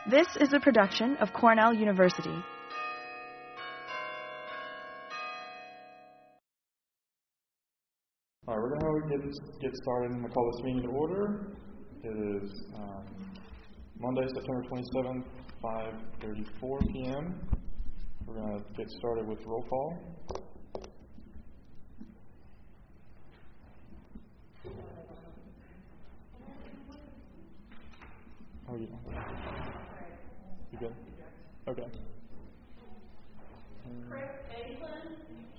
This is a production of Cornell University. All right, we're going to get started. I'm going to call this meeting to order. It is Monday, September 27th, 5:34 p.m. We're going to get started with roll call. How are you? You good? Okay. Chris England.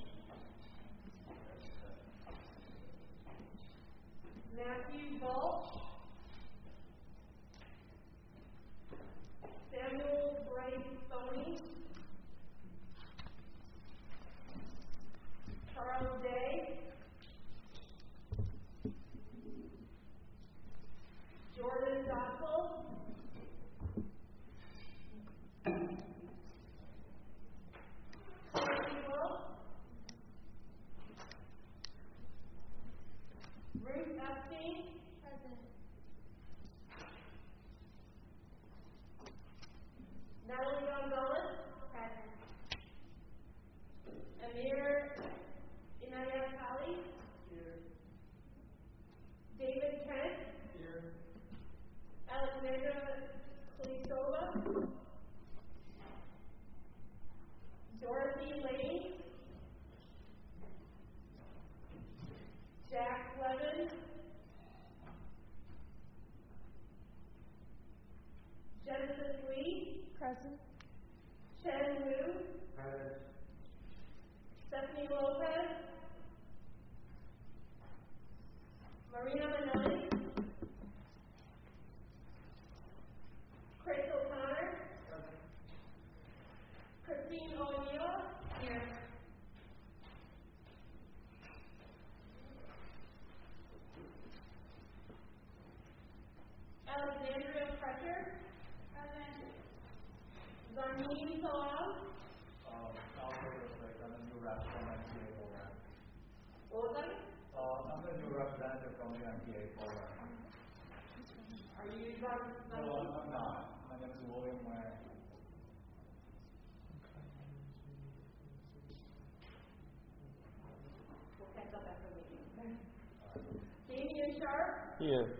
Matthew Balch. Samuel Bryce Stoney. Charles Day. Jordan Dossel. Ruth Epstein. Present. Natalie Gonzalez. Present. Amir Inayat Ali. Here. David Kent. Here. Alexandra Klisova. Dorothy Lane. Jack Levin. Genesis Lee. Present. Chen Wu. Present. Stephanie Lopez. Marina Manelli. Chris O'Connor. Present. Christine O'Neill. Here. Alexandria Pressure. Present. Zarmeen Salam. I'll take this break. I'm the new representative from NTA program. What was that? I'm the new representative from the NTA program. Are you Dr. No, I'm not. My name is William Wang. We'll catch up after the meeting. Damian Sharp. Here.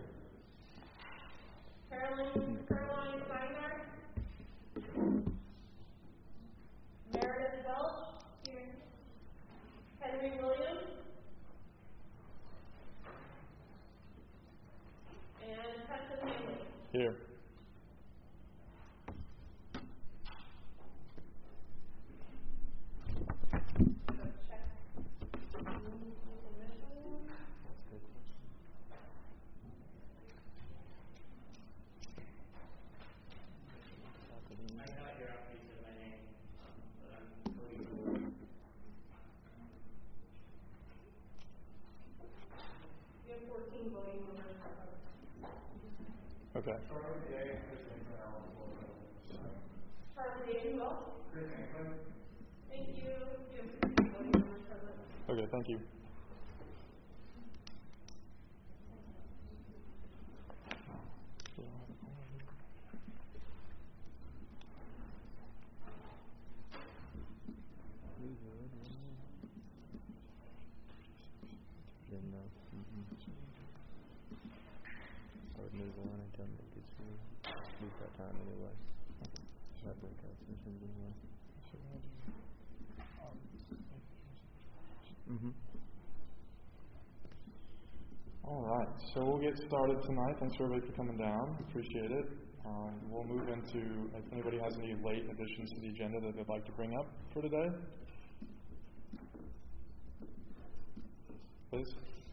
Caroline Steinhardt. Meredith Welch. Here. Henry Williams. And Preston Haley. Here. Let's check. I got your piece of my name, but I'm pretty cool. We have 14 voting members. Okay. Charlie Day and Chris England. Charlie Day, who else? Chris England. Thank you. We have 15 voting members present. Okay, thank you. I would move on until it gets here. Lose that time anyway. That breakout sessions anyway. All right, so we'll get started tonight. Thanks for everybody for coming down. Appreciate it. We'll move into, if anybody has any late additions to the agenda that they'd like to bring up for today. Please.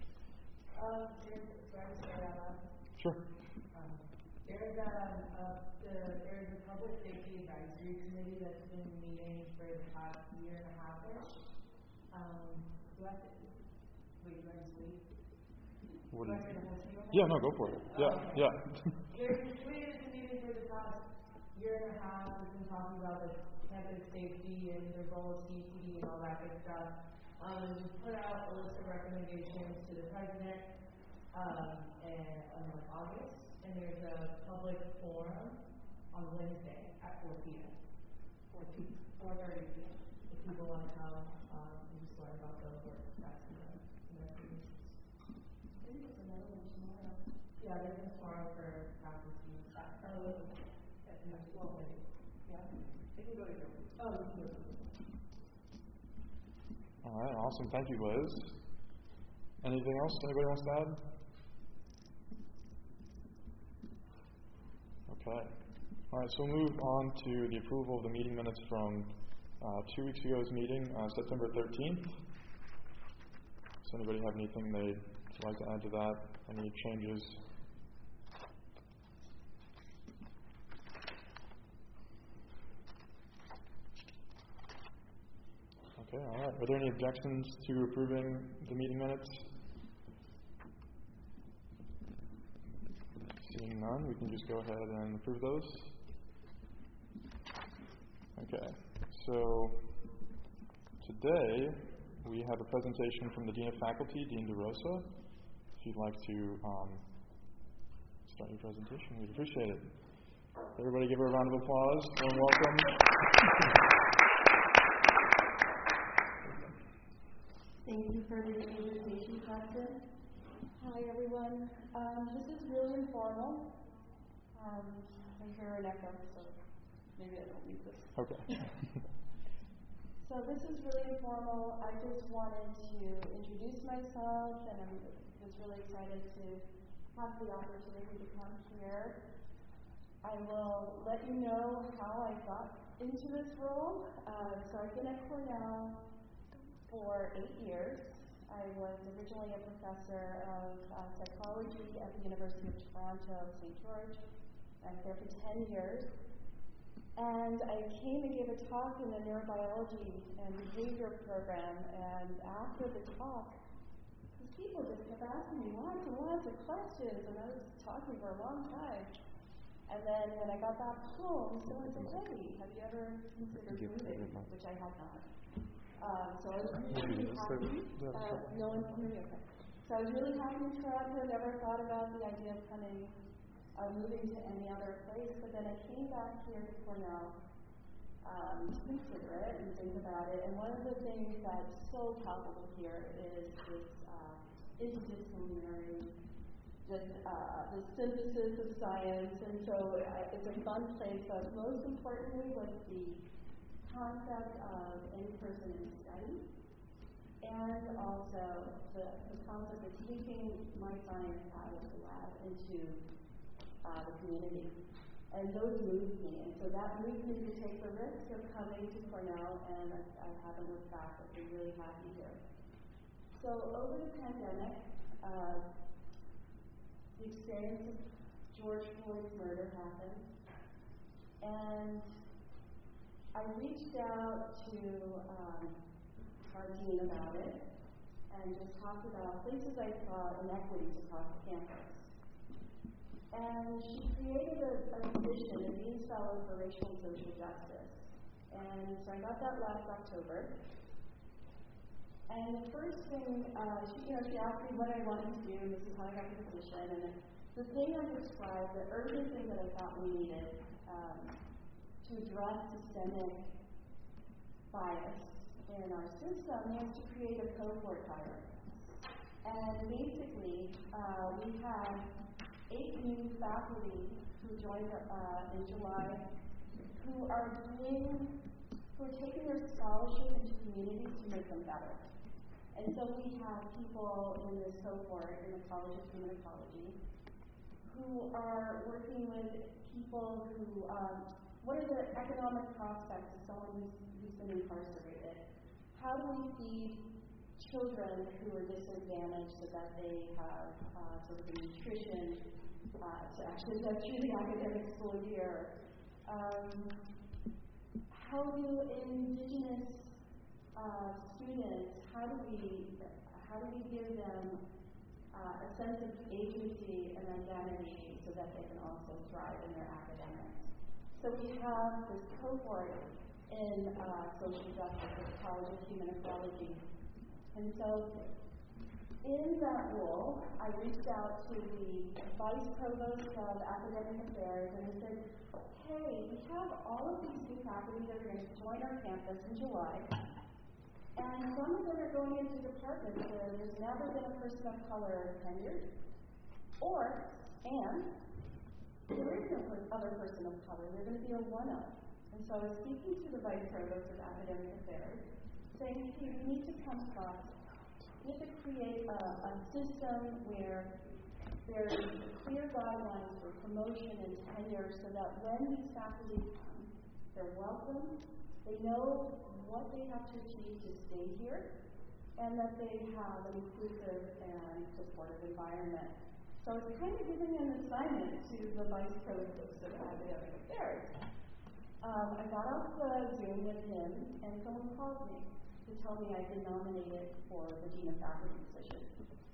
Sure. There's a public safety advisory committee that's been meeting for the past year and a half-ish. Do I just wait? What do you? Yeah, no, go for it. Yeah. There's a committee that's been meeting for the past year and a half. We've been talking about the campus safety and the role of CPD and all that good stuff. We put out a list of recommendations to the president in August, and there's a public forum on Wednesday at 4 p.m. or 4:30 p.m. If people want to come, and just learn about the work that's in the meetings. I think there's another one tomorrow. Yeah, there's one tomorrow for faculty. At 12:30. Yeah. They can go to your. Oh, you can go to your. All right, awesome. Thank you, Liz. Anything else anybody wants to add? Okay. All right, so we'll move on to the approval of the meeting minutes from 2 weeks ago's meeting, September 13th. Does anybody have anything they'd like to add to that? Any changes? Okay, all right. Are there any objections to approving the meeting minutes? Seeing none, we can just go ahead and approve those. Okay, so today we have a presentation from the Dean of Faculty, Dean DeRosa. If you'd like to start your presentation, we'd appreciate it. Everybody give her a round of applause. Warm welcome. Thank you for the invitation, Preston. Hi, everyone. This is really informal. I hear an echo, so maybe I don't need this. Okay. So this is really informal. I just wanted to introduce myself, and I'm just really excited to have the opportunity to come here. I will let you know how I got into this role. So I've been at Cornell for 8 years. I was originally a professor of psychology at the University of Toronto, St. George. I was there for 10 years. And I came and gave a talk in the neurobiology and behavior program. And after the talk, people just kept asking me lots and lots of questions. And I was talking for a long time. And then when I got back home, someone said, "Hey, have you ever considered moving?" Which I had not. So I was really happy. No one can hear me, okay. So I was really happy in Toronto. Never thought about the idea of moving to any other place. But then I came back here to Cornell to consider it and think about it. And one of the things that's so palpable here is this interdisciplinary, just the synthesis of science. And so it's a fun place. But most importantly was the concept of in-person study, and also the concept of taking my science out of the lab into the community. And those moved me. And so that moved me to take the risk of coming to Cornell, and I haven't looked back. I've been really happy here. So over the pandemic, the experience of George Floyd's murder happened, and I reached out to our dean about it and just talked about places I saw inequities across the campus. And she created a position, a Dean's Fellow for Racial and Social Justice. And so I got that last October. And the first thing, she asked me what I wanted to do, and this is how I got the position. And the thing I described, the urgent thing that I thought we needed to address systemic bias in our system was to create a cohort hierarchy. And basically, we had 8 new faculty who joined in July who are taking their scholarship into communities to make them better. And so we have people in this cohort in the College of Human Ecology who are working with people who what are the economic prospects of someone who's been incarcerated? How do we feed children who are disadvantaged so that they have sort of the nutrition to actually get through the academic school year? How do Indigenous students, how do we give them a sense of agency and identity so that they can also thrive in their academics? So we have this cohort in social justice at the College of Human Ecology. And so in that role, I reached out to the Vice Provost of Academic Affairs and I said, hey, we have all of these new faculty that are going to join our campus in July, and some of them are going into departments where there's never been a person of color tenured, and there is no other person of color. They're going to be a one-of. And so I was speaking to the Vice Provost of Academic Affairs, saying, hey, we need to come across, we have to create a system where there's clear guidelines for promotion and tenure so that when these faculty come, they're welcome, they know what they have to achieve to stay here, and that they have an inclusive and supportive environment. So it's kind of giving an assignment to the Vice Provost of Academic Affairs. I got off the Zoom with him, and someone called me to tell me I'd been nominated for the Dean of Faculty position.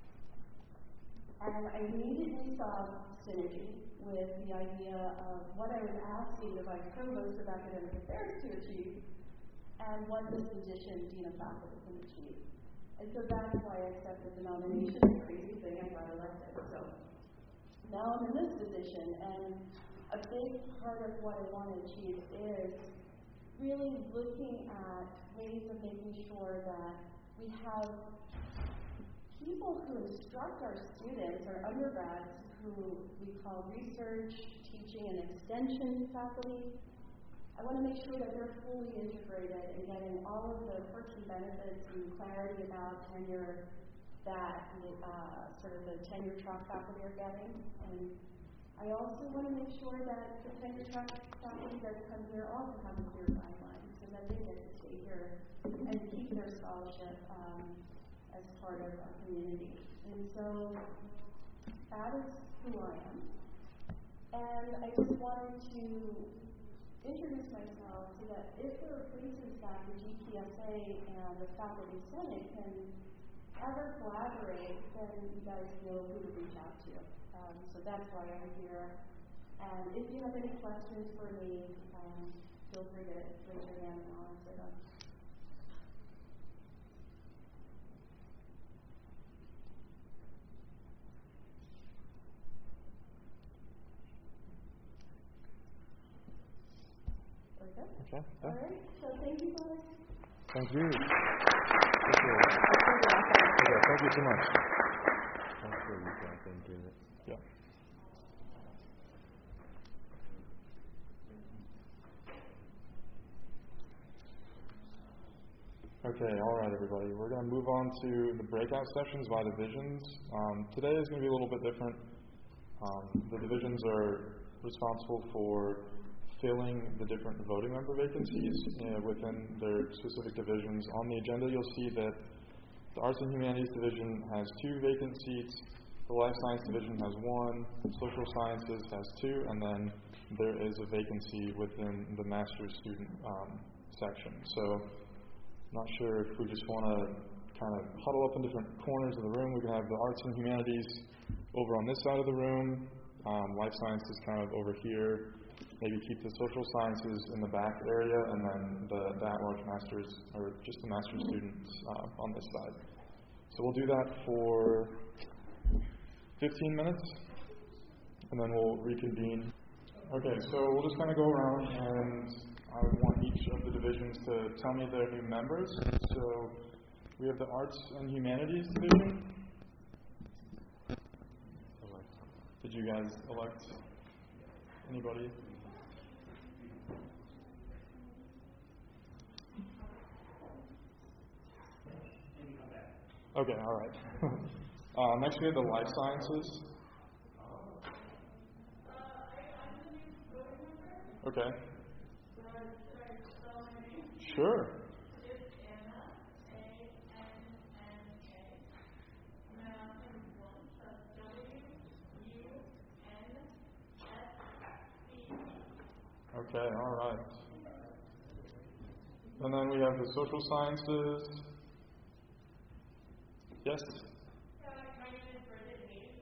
And I immediately saw synergy with the idea of what I was asking the Vice Provost of Academic Affairs to achieve and what this position, Dean of Faculty, can achieve. And so that's why I accepted the nomination. The crazy thing, I got elected. So now I'm in this position, and a big part of what I want to achieve is really looking at ways of making sure that we have people who instruct our students, our undergrads, who we call research, teaching, and extension faculty. I want to make sure that they're fully integrated and getting all of the perks and benefits and clarity about tenure that sort of the tenure track faculty are getting. And I also want to make sure that the tenure track faculty that come here also have a clear guideline so that they get to stay here and keep their scholarship as part of our community. And so that is who I am. And I just wanted to introduce myself so that if there are places that the GPSA and the Faculty Senate can ever collaborate, then you guys know who to reach out to. So that's why I'm here. And if you have any questions for me, feel free to raise your hand and I'll answer them. Okay. All right. So thank you, guys. Thank you. Okay, thank you so much. I'm sure you guys can do it. Yeah. Okay, all right, everybody. We're going to move on to the breakout sessions by divisions. Today is going to be a little bit different. The divisions are responsible for filling the different voting member vacancies within their specific divisions. On the agenda, you'll see that the Arts and Humanities Division has 2 vacant seats, the Life Science Division has 1, Social Sciences has 2, and then there is a vacancy within the Master's Student section. So, not sure if we just want to kind of huddle up in different corners of the room. We can have the Arts and Humanities over on this side of the room, Life Sciences kind of over here. Maybe keep the Social Sciences in the back area, and then the at-large Masters, or just the Master's students on this side. So we'll do that for 15 minutes, and then we'll reconvene. Okay, so we'll just kind of go around, and I want each of the divisions to tell me their new members. So we have the Arts and Humanities Division. Did you guys elect anybody? Okay, all right. Next we have the Life Sciences. Okay. Sure. Okay, all right. And then we have the Social Sciences. Yes? My name is Bridget Hayes.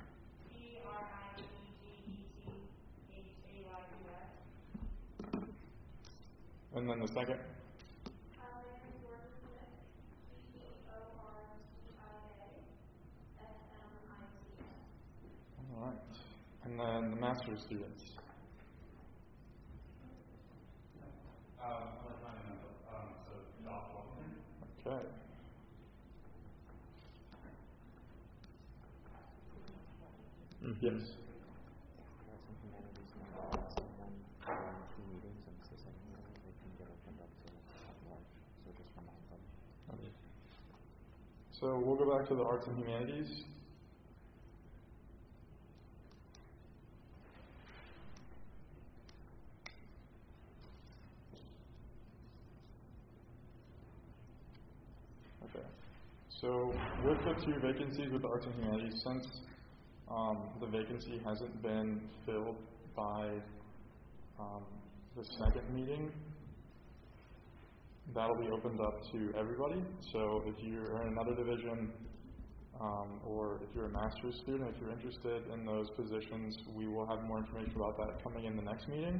BRIDGETHAYUS. And then the second? My name is Georgia Smith. CEORGIA. master's students? Okay. Yes. Okay. So we'll go back to the arts and humanities. Okay. So with the 2 vacancies with the arts and humanities, since the vacancy hasn't been filled by the second meeting, that'll be opened up to everybody. So if you're in another division, or if you're a master's student, if you're interested in those positions, we will have more information about that coming in the next meeting.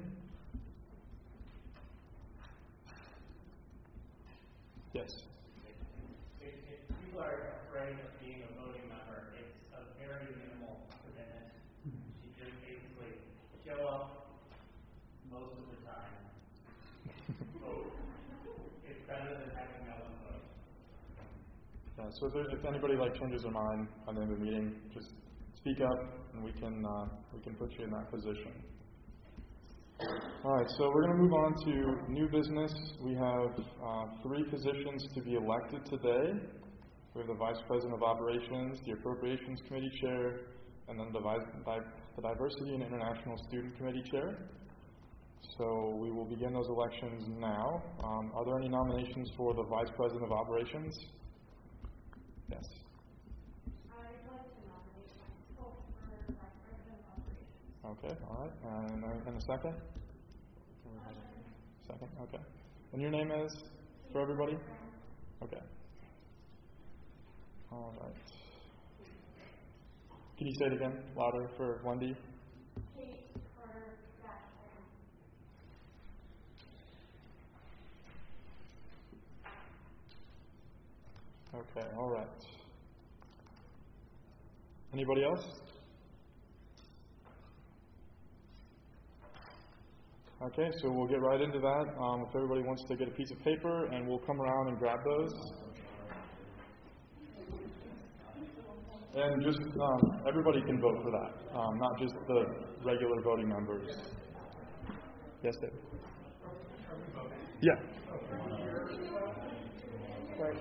Yes? If people are afraid of being a voting member, it's a very minimal commitment. You just basically show up most of the time, vote. It's better than having no one vote. Yeah, so if anybody changes their mind by the end of the meeting, just speak up and we can put you in that position. All right, so we're going to move on to new business. We have 3 positions to be elected today. We have the Vice President of Operations, the Appropriations Committee Chair, and then the Diversity and International Student Committee Chair. So we will begin those elections now. Are there any nominations for the Vice President of Operations? Yes. I'd like to nominate myself for Vice President of Operations. Okay, all right. And a second? Second, okay. And your name is, for everybody? Okay. All right. Can you say it again, louder for Wendy? Kate Carter Jackson. Okay, all right. Anybody else? Okay, so we'll get right into that. If everybody wants to get a piece of paper, and we'll come around and grab those. And just everybody can vote for that, not just the regular voting members. Yes, David? Yeah. Right.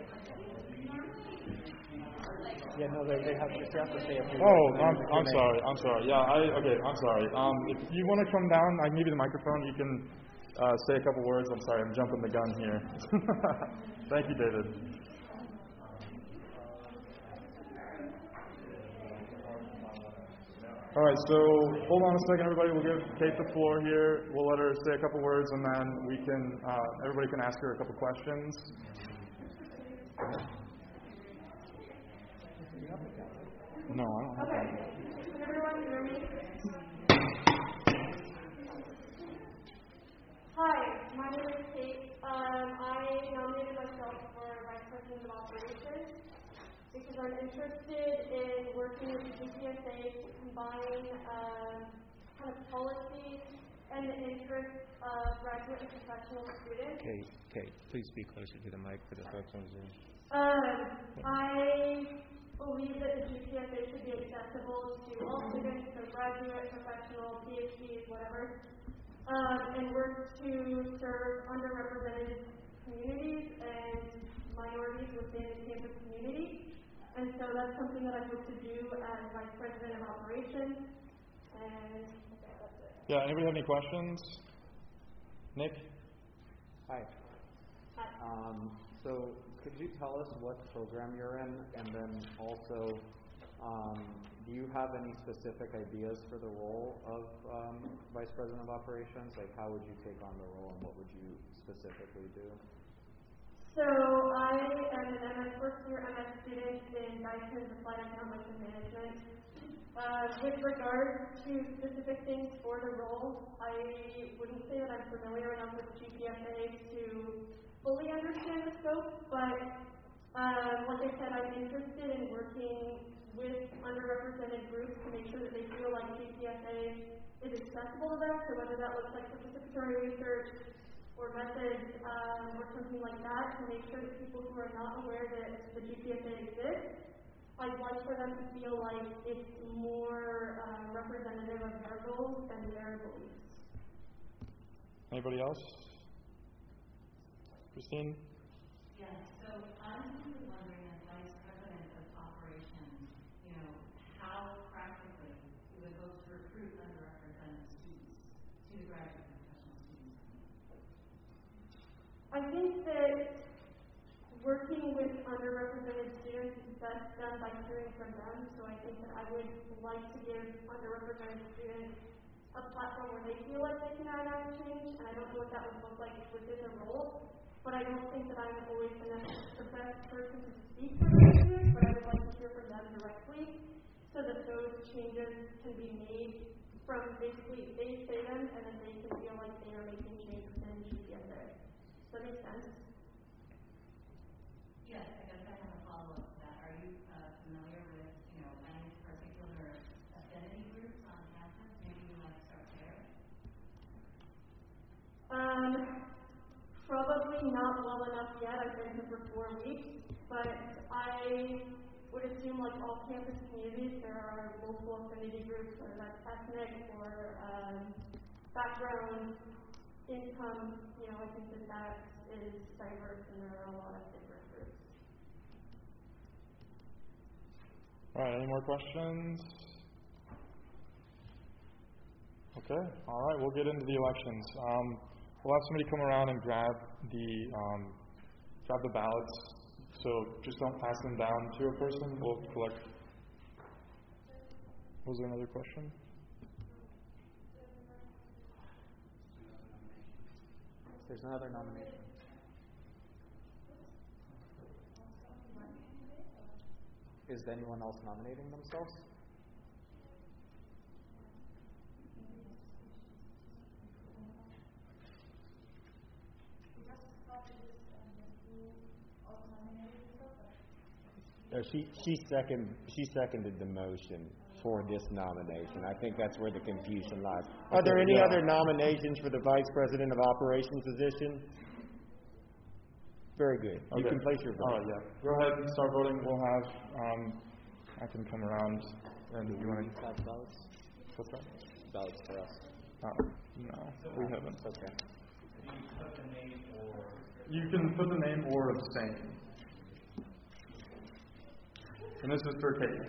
Yeah, no, they have to say a few words. Oh, I'm sorry. I'm sorry. Yeah, I'm sorry. If you want to come down, I can give you the microphone. You can say a couple words. I'm sorry, I'm jumping the gun here. Thank you, David. All right, so hold on a second, everybody. We'll give Kate the floor here. We'll let her say a couple words, and then everybody can ask her a couple questions. No, I don't have that. Can everyone hear me? Hi, my name is Kate. I nominated myself for Vice President of Operations because I'm interested in working with GCSA to combine kind of policies and the interests of graduate and professional students. Kate, please speak closer to the mic for the folks on Zoom. I believe that the GCSA should be accessible to all students, so graduate, professional, PhDs, whatever, and work to serve underrepresented communities and minorities within the campus community. And so that's something that I hope to do as Vice President of Operations. And okay, that's it. Yeah, anybody have any questions? Nick? Hi. Hi. So could you tell us what program you're in, and then also, do you have any specific ideas for the role of Vice President of Operations? Like, how would you take on the role, and what would you specifically do? So I am an first-year MS student in Guidance Applied Economics and Management. With regards to specific things for the role, I wouldn't say that I'm familiar enough with GPFA to fully understand the scope, but Like I said, I'm interested in working with underrepresented groups to make sure that they feel like GPSA is accessible to them. So whether that looks like participatory research or methods or something like that, to make sure that people who are not aware that the GPSA exists, I'd like for them to feel like it's more representative of their goals and their beliefs. Anybody else? Christine? Yes, so I'm really wondering, as Vice President of Operations, how practically you would hope to recruit underrepresented students to the graduate professional students. I think that working with underrepresented students is best done by hearing from them. So I think that I would like to give underrepresented students a platform where they feel like they can enact change. And I don't know what that would look like within the role. But I don't think that I'm always the best person to speak for those students, but I would like to hear from them directly so that those changes can be made from basically they say them and then they can feel like they are making change within GPSA. Does that make sense? Yes, I guess I have a follow-up to that. Are you familiar with, any particular affinity groups on campus? Maybe you might start there? Probably not well enough yet. I've been here for 4 weeks, but I would assume like all campus communities, there are multiple affinity groups, whether that's ethnic or background, income. I think that is diverse and there are a lot of different groups. All right, any more questions? Okay, all right, we'll get into the elections. We'll have somebody come around and grab the ballots. So just don't pass them down to a person. We'll collect. Was there another question? There's another nomination. Is anyone else nominating themselves? She seconded the motion for this nomination. I think that's where the confusion lies. Are there any other nominations for the Vice President of Operations position? Very good. You can place your vote. All right, yeah. Go ahead and start voting. We'll have, I can come around and you want to have ballots? What's that? Ballots for us. No, we haven't. Okay. You can put the name or abstain. And this is for Kate.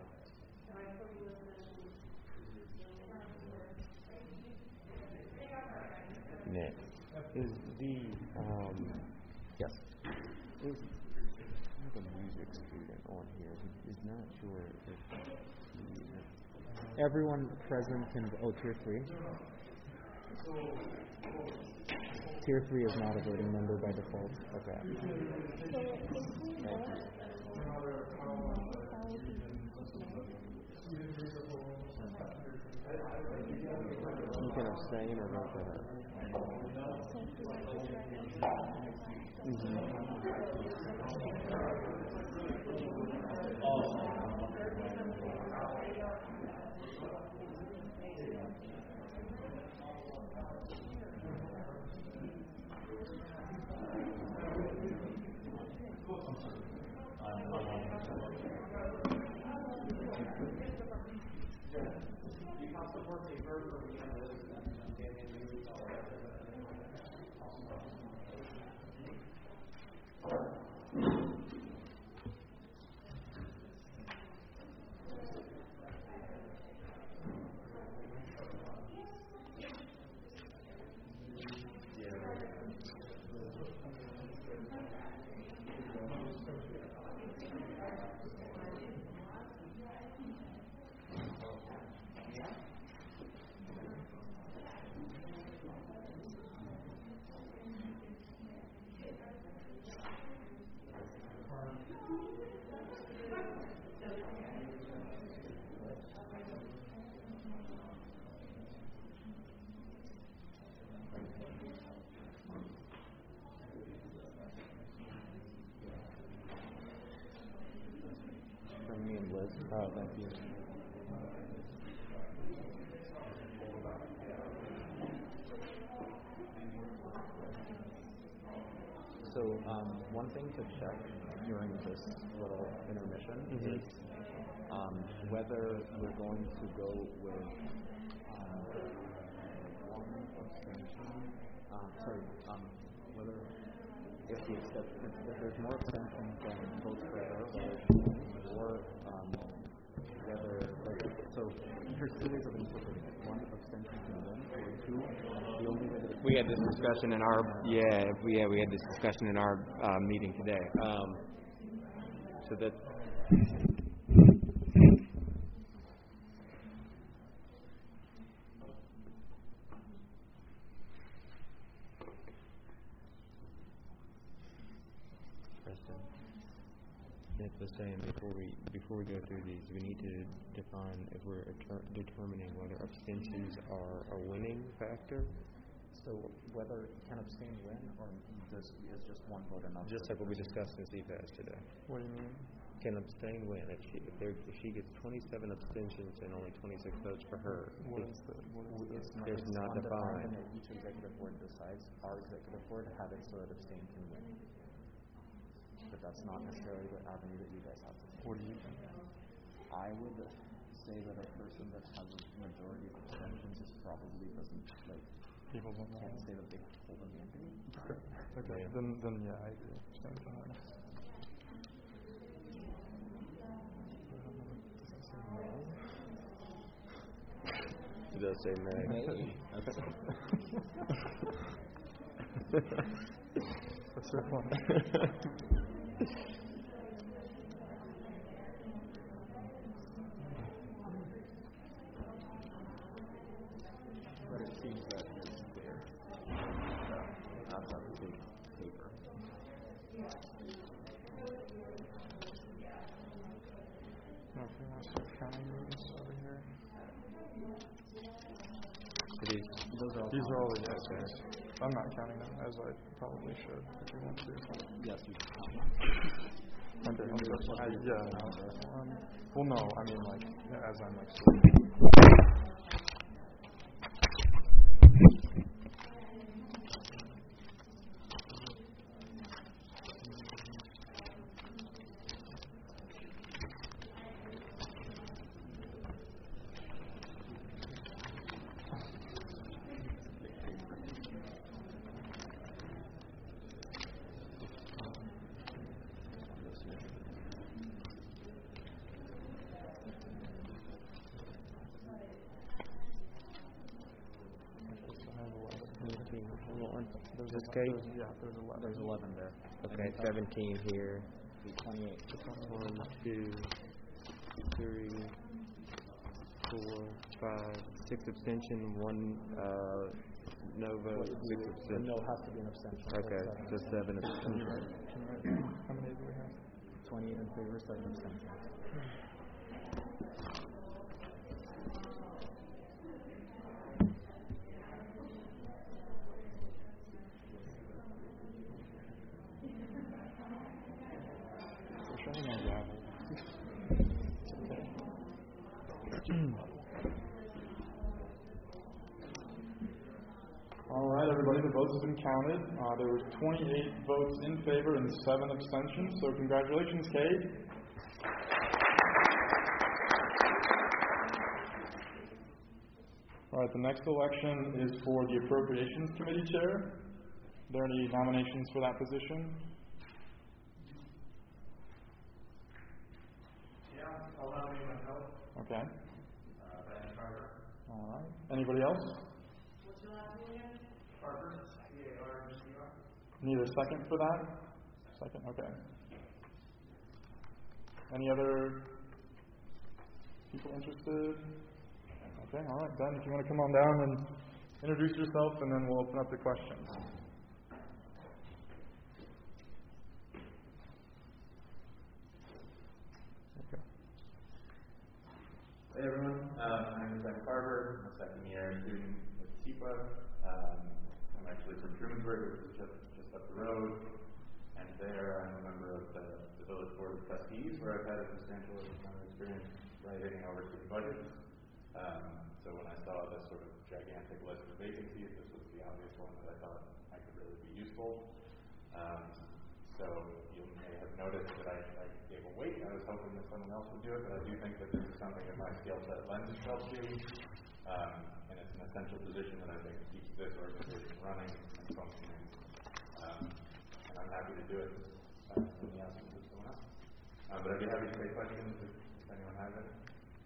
Nick, is the yes? Is the music student on here? He's not sure if Everyone present can vote. Tier 3. Tier 3 is not a voting member by default. Okay. You can abstain or vote for her. Oh, thank you. So one thing to check during this little intermission is whether we're going to go with one abstention. Whether if there's more abstentions than votes for error, so there's two ways of interpreting it. One, abstention can win, or two, the only way that we had this discussion in our we had this discussion in our meeting today. So that Nick was saying before we go through these, we need to define if we're determining whether abstentions are a winning factor. So whether can abstain win, or is just one vote enough? Just like what we discussed in CFAS today. What do you mean? Can abstain win? If she gets 27 abstentions and only 26 votes for her, there's not defined. Each executive board decides. Our executive board have it so that abstain can win. But that's not necessarily the avenue that you guys have to take. What do you think? I would say that a person that has a majority of abstentions is probably doesn't like. People can't say that they hold a mandate. Okay. Yeah. Then yeah, I agree. It does say nay. That's so funny. But it seems that it's there. That's a big paper. Now, if you want to start counting these over here. These are all the yeses. I'm not counting them, as I probably should, if you want to. Yes, you can count them. Okay, well, no, I mean, like, as I'm like... This case? There's 11 there. Okay, 17 here. 28. 1, 2, 3, 4, 5, 6 abstention, 1 no vote, 6 abstention. No has to be an abstention. Okay, so 7 abstentions. How many do we have? 28 in favor, 7 abstentions. All right, everybody, the votes have been counted. There were 28 votes in favor and 7 abstentions, so congratulations, Kate. All right, the next election is for the Appropriations Committee Chair. Are there any nominations for that position? Yeah, I'll nominate myself. Okay. Ben Carter. All right. Anybody else? What's your last name again? Carter, C-A-R-G-R. Need a second for that? Second, okay. Any other people interested? Okay, all right, Ben, if you want to come on down and introduce yourself, and then we'll open up the questions. Okay. Hey everyone, my name is Ben Carver. I'm a second-year student with TIPA. I'm actually from Trumansburg, which is just up the road, and there I'm a member of the Village Board of Trustees, where I've had a substantial amount of experience writing and overseeing budgets. So when I saw this sort of gigantic list of vacancies, this was the obvious one that I thought I could really be useful. So you may have noticed that I gave a weight. I was hoping that someone else would do it, but I do think that this is something that my skill set lends itself to. And it's an essential position that I think keeps this organization running and functioning. And I'm happy to do it in the absence of someone else. But I'd be happy to take questions if anyone has any.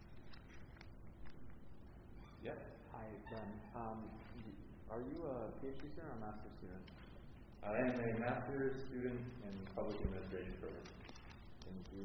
Yes? Hi, Ben. Are you a PhD student or a master's student? I am a master's student in public administration program. Thank you.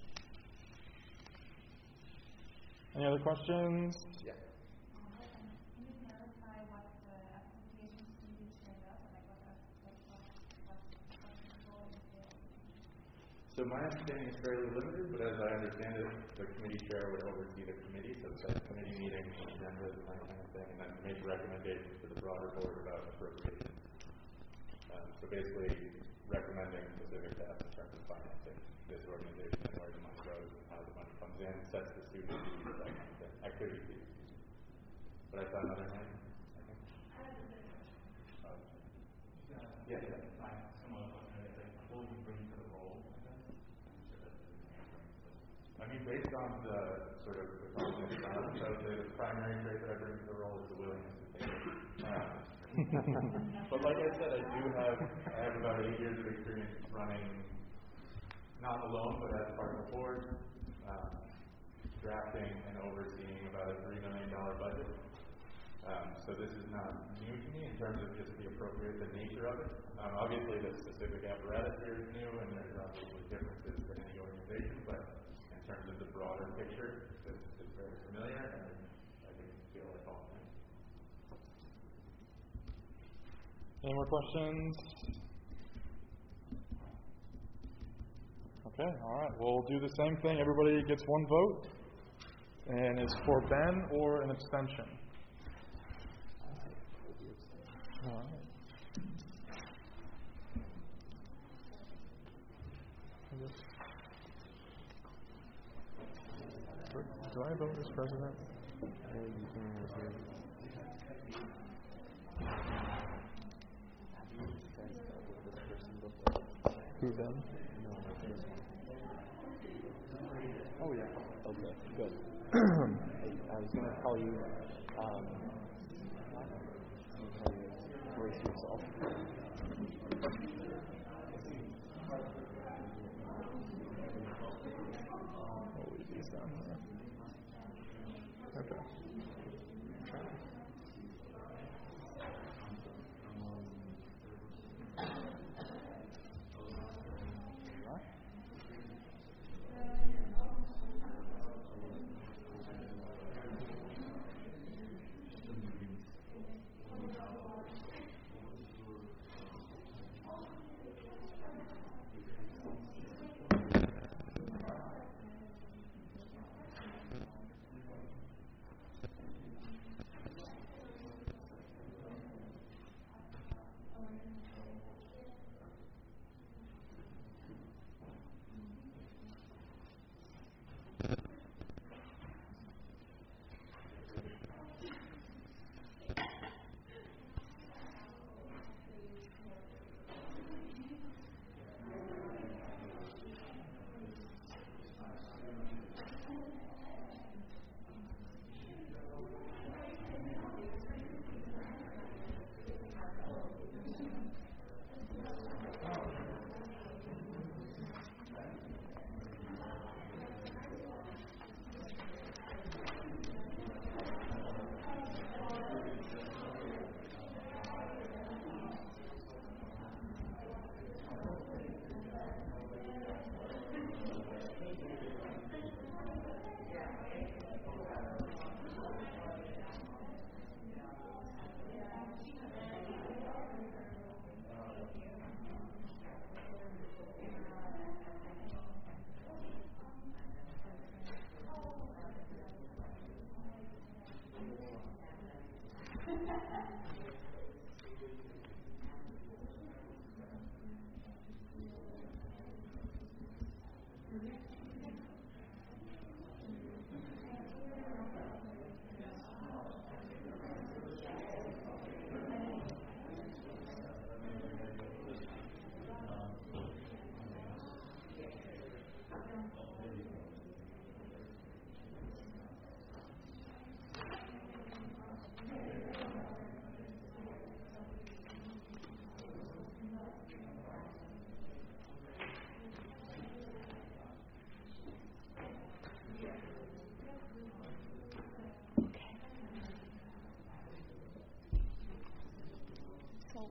Any other questions? Yeah. Can you clarify what the applications do turned up, and like what the role entails? So my understanding is fairly limited, but as I understand it, the committee chair would oversee the committee, so set committee meetings, agendas, and that kind of thing, and then make recommendations to the broader board about appropriations. So basically, recommending specific tasks in terms of financing this organization and where the money goes and how the money comes in, sets the student fees, that kind of thing, activity fees. But I saw another hand, I think. Yeah. I mean, based on the sort of the confidence balance, I would say the primary trait that I bring to the role is the willingness to take it. But like I said, I have about 8 years of experience running, not alone, but as part of the board, drafting and overseeing about a $3 million budget. So this is not new to me in terms of just the nature of it. Obviously, the specific apparatus here is new, and there's obviously differences in any organization, but in terms of the broader picture, this is very familiar, and I think feel like all things. Any more questions? Okay, all right. We'll do the same thing. Everybody gets one vote, and it's for Ben or an abstention. All right. Do I vote as president? Who then? Oh yeah. Okay. Good. I was going to tell you. Brace yourself. We'll leave these down here. Okay.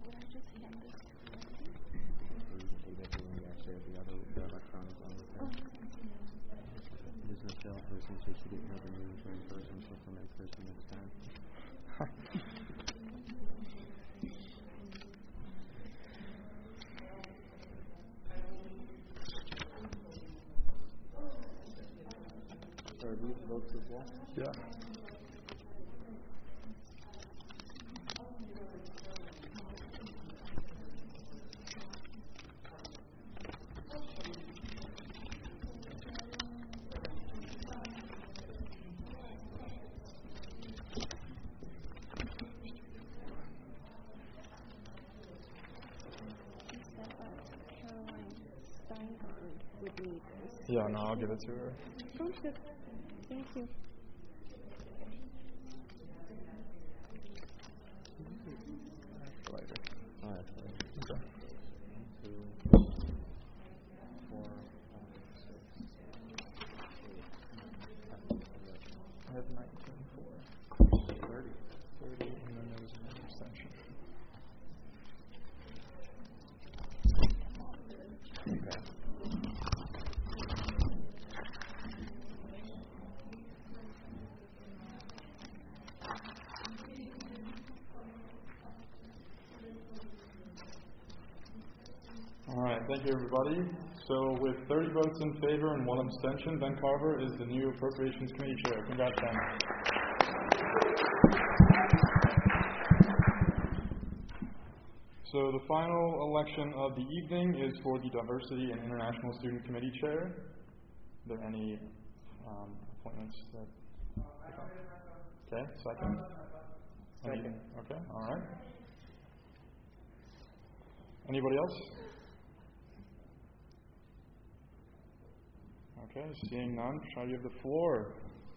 Would I just hand this to you? Or you can take that to when you actually have the electronic one with her. There's no shell person, so she didn't have the news in person, she'll come in person next time. Are these votes as well? Yeah. Caroline Steingard would need this. Yeah, no, I'll give it to her. Sounds good. Thank you. Later. Oh, that's right. Okay. 2, 4, 5, 6, I have 19 for 30. 30, and then there's an extension. Okay. All right, thank you, everybody. So with 30 votes in favor and 1 abstention, Ben Carver is the new Appropriations Committee Chair. Congrats, Ben. So the final election of the evening is for the Diversity and International Student Committee Chair. Are there any appointments that... Okay, second. Second. Okay, all right. Anybody else? Okay, seeing none, shall you have the floor?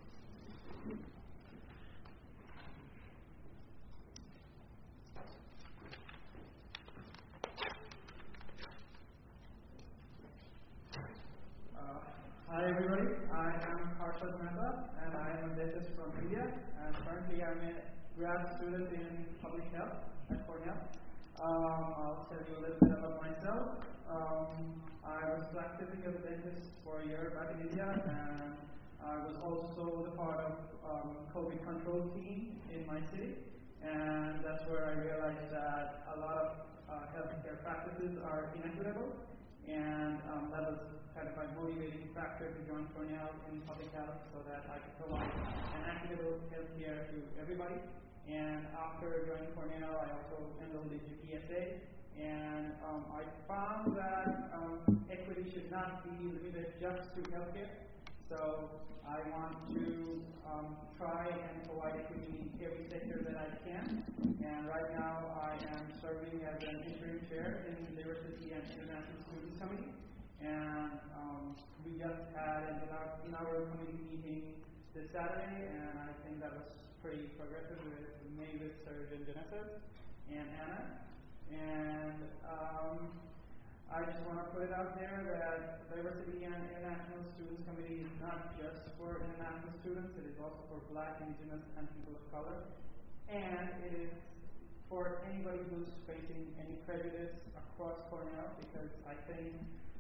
Hi everybody, I am Harshad Mehta and I am a dentist from India and currently I'm a grad student in public health at Cornell. I'll tell you a little bit about myself. I was practicing as a dentist for a year back in India and I was also the part of COVID control team in my city, and that's where I realized that a lot of healthcare practices are inequitable, and that was kind of my motivating factor to join Cornell in public health so that I could provide an equitable healthcare to everybody. And after joining Cornell, I also enrolled into PSA, and I found that equity should not be limited just to healthcare. So I want to try and provide equity in every sector that I can. And right now I am serving as an interim chair in the Diversity and International Students Committee. And we just had an inaugural committee meeting this Saturday, and I think that was pretty progressive with Mavis, Surgeon Genesis, and Anna. And I just want to put it out there that Diversity and International Students Committee is not just for international students, it is also for Black, Indigenous, and people of color. And it is for anybody who's facing any prejudice across Cornell, because I think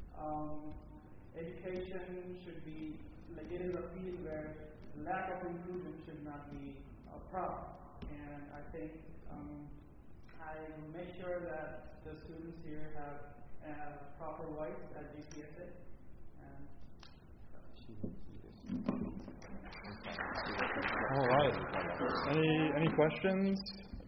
education should be, like, it is a field where lack of inclusion should not be a problem. And I think I will make sure that the students here have a proper voice at GPSA. All right. Any questions?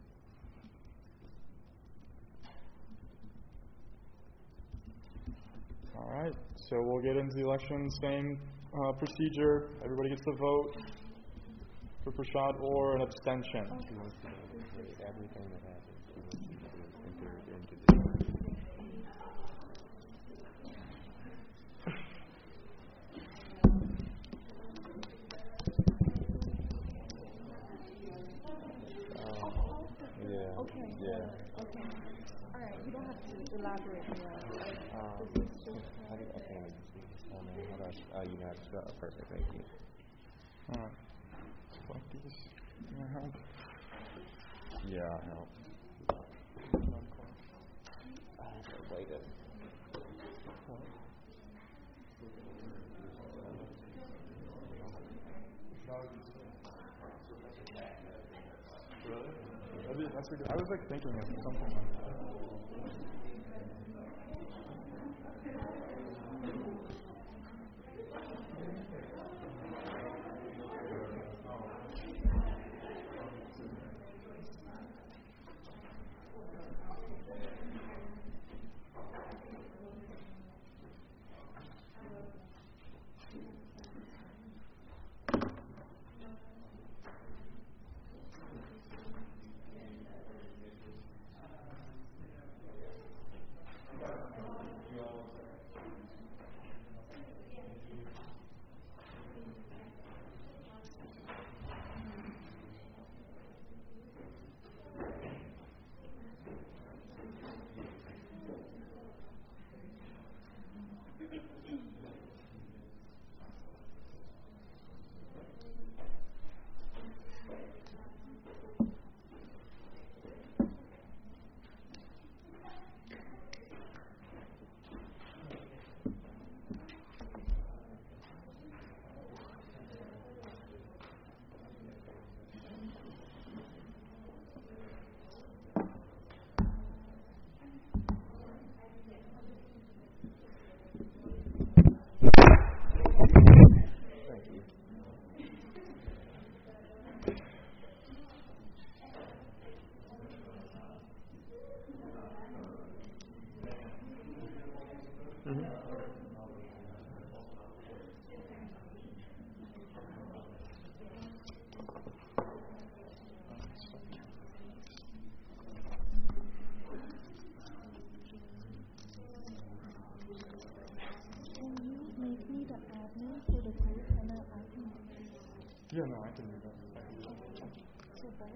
All right. So we'll get into the election. Same procedure. Everybody gets to vote for Prashad or an abstention. She wants to integrate everything that happens. She wants to enter it into the... Okay. Yeah. Okay. All right. You don't have to elaborate more. How do I can't even see this one? How do I, you know how to spell it. Perfect, thank you. All right. Select these. Can I help? Yeah, I'll help. Waited. Really? I was like thinking of something like that. Yeah, no, I can do that. So both?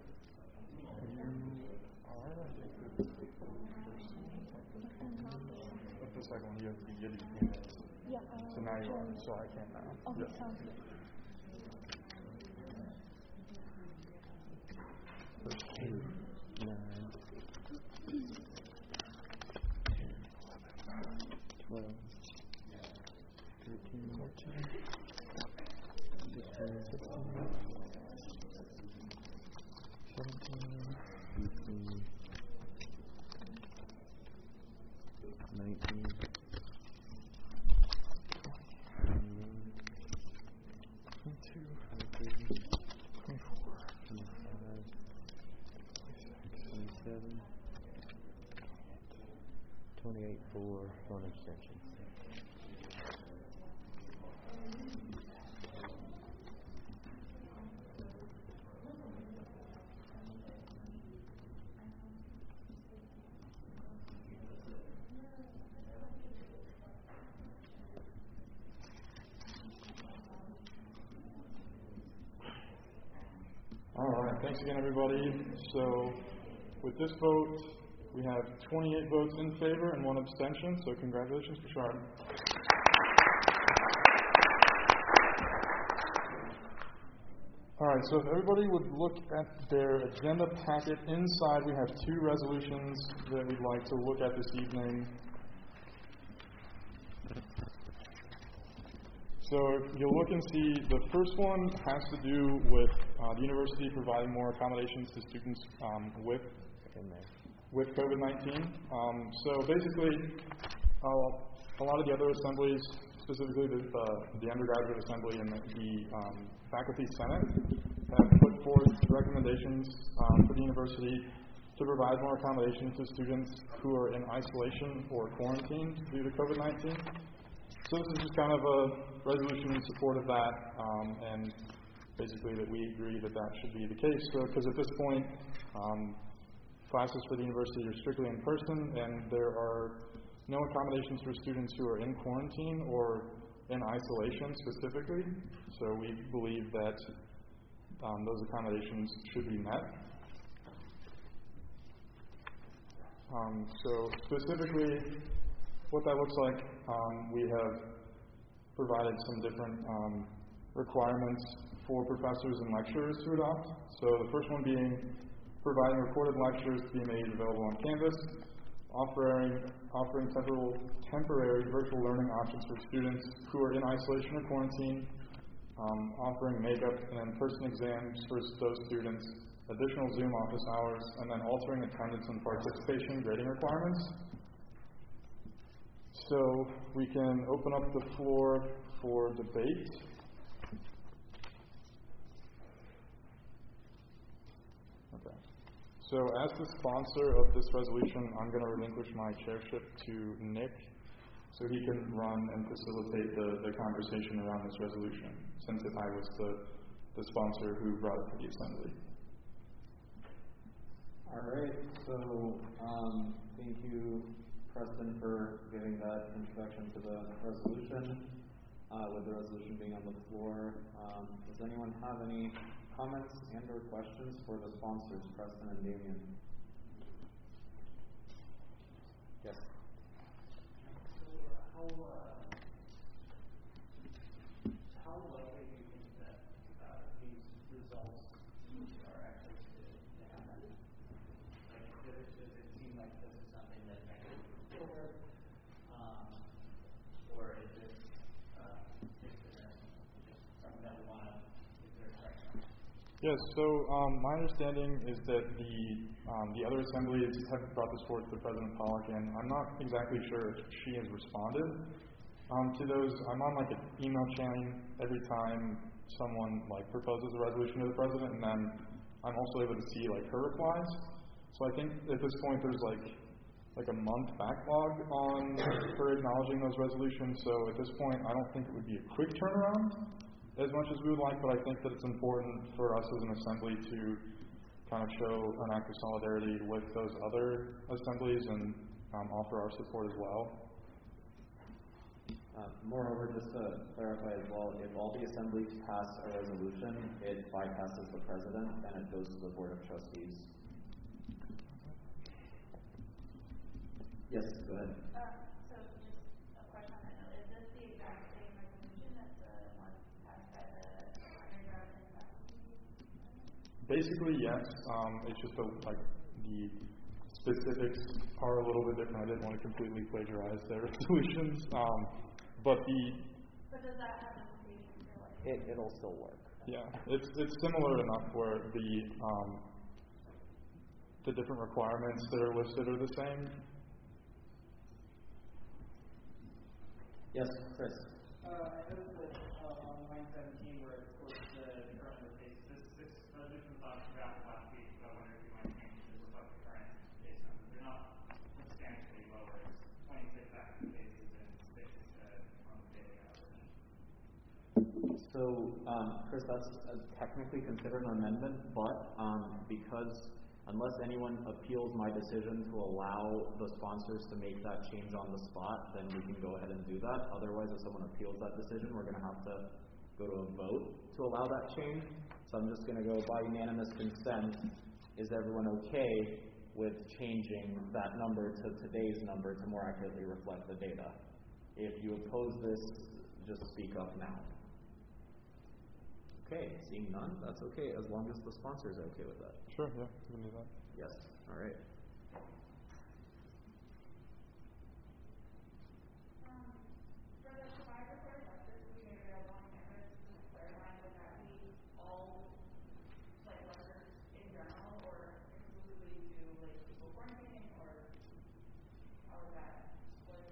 You are, I think, the first one. But the second one, you have to be getting units. Yeah. So now you are, so I can now. Okay, sounds good. First 2, 9, 12, 13, 14, 15, 16, 17, 18, 19, 22, 23, 24, 25, 27, 28 for one extension. All right, thanks again, everybody. So with this vote, we have 28 votes in favor and 1 abstention, so congratulations, Bashar. All right, so if everybody would look at their agenda packet, inside we have 2 resolutions that we'd like to look at this evening. So if you look and see, the first one has to do with the university providing more accommodations to students with COVID-19. So basically, a lot of the other assemblies, specifically the undergraduate assembly and the faculty senate, have put forth recommendations for the university to provide more accommodations to students who are in isolation or quarantine due to COVID-19. So this is just kind of a resolution in support of that, and basically that we agree that that should be the case. So, because at this point, classes for the university are strictly in person, and there are no accommodations for students who are in quarantine or in isolation specifically. So we believe that those accommodations should be met. So specifically, what that looks like, we have provided some different requirements for professors and lecturers to adopt. So the first one being providing recorded lectures to be made available on Canvas. offering temporary virtual learning options for students who are in isolation or quarantine, offering makeup and in-person exams for those students, additional Zoom office hours, and then altering attendance and participation grading requirements. So we can open up the floor for debate. Okay. So as the sponsor of this resolution, I'm going to relinquish my chairship to Nick so he can run and facilitate the conversation around this resolution, since I was the sponsor who brought it to the Assembly. All right, so thank you, Preston, for giving that introduction to the resolution. With the resolution being on the floor, does anyone have any comments and or questions for the sponsors, Preston and Damien? Yes. How likely do you think that these results are actually to happen? Like, does it seem like this is something that might go forward, or is this something that we want to exert pressure on? Yes. So my understanding is that the other assemblies have brought this forward to President Pollock, and I'm not exactly sure if she has responded to those. I'm on like an email chain every time someone like proposes a resolution to the president, and then I'm also able to see like her replies. So I think at this point there's like a month backlog on her acknowledging those resolutions. So at this point I don't think it would be a quick turnaround as much as we would like, but I think that it's important for us as an assembly to kind of show an act of solidarity with those other assemblies and offer our support as well. Moreover, just to clarify as well, if all the assemblies pass a resolution, it bypasses the president and it goes to the Board of Trustees. Yes, go ahead. So just a question on that note. Is this the exact same resolution as the one passed by the undergrad and faculty? Basically, yes. It's just the specifics are a little bit different. I didn't want to completely plagiarize their resolutions. But does that have implications for like? It'll still work. Yeah, it's similar enough where the different requirements that are listed are the same. Yes, Chris. I noticed that on line 17 where it quotes the current base, this resolution was on draft last week, so I wonder if you might change it to reflect the current base numbers. They're not substantially lower. It's 26 active bases and 6 on the daily average. So, Chris, that's technically considered an amendment, but because unless anyone appeals my decision to allow the sponsors to make that change on the spot, then we can go ahead and do that. Otherwise, if someone appeals that decision, we're going to have to go to a vote to allow that change. So I'm just going to go by unanimous consent. Is everyone okay with changing that number to today's number to more accurately reflect the data? If you oppose this, just speak up now. Okay, seeing none, that's okay, as long as the sponsors are okay with that. Sure, yeah, we can do that. Yes, all right. For the provider report lectures we made available on campus, just to clarify, would that be all like lectures in general, or exclusively to like people quarantining, or how is that split?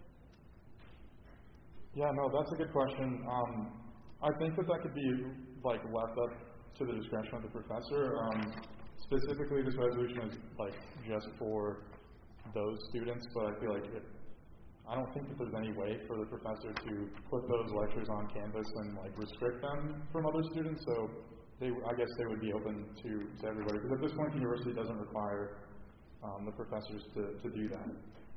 Yeah, no, that's a good question. I think that could be left up to the discretion of the professor. Specifically, this resolution is just for those students, but I feel like I don't think that there's any way for the professor to put those lectures on campus and restrict them from other students. So I guess they would be open to everybody, because at this point the university doesn't require the professors to do that.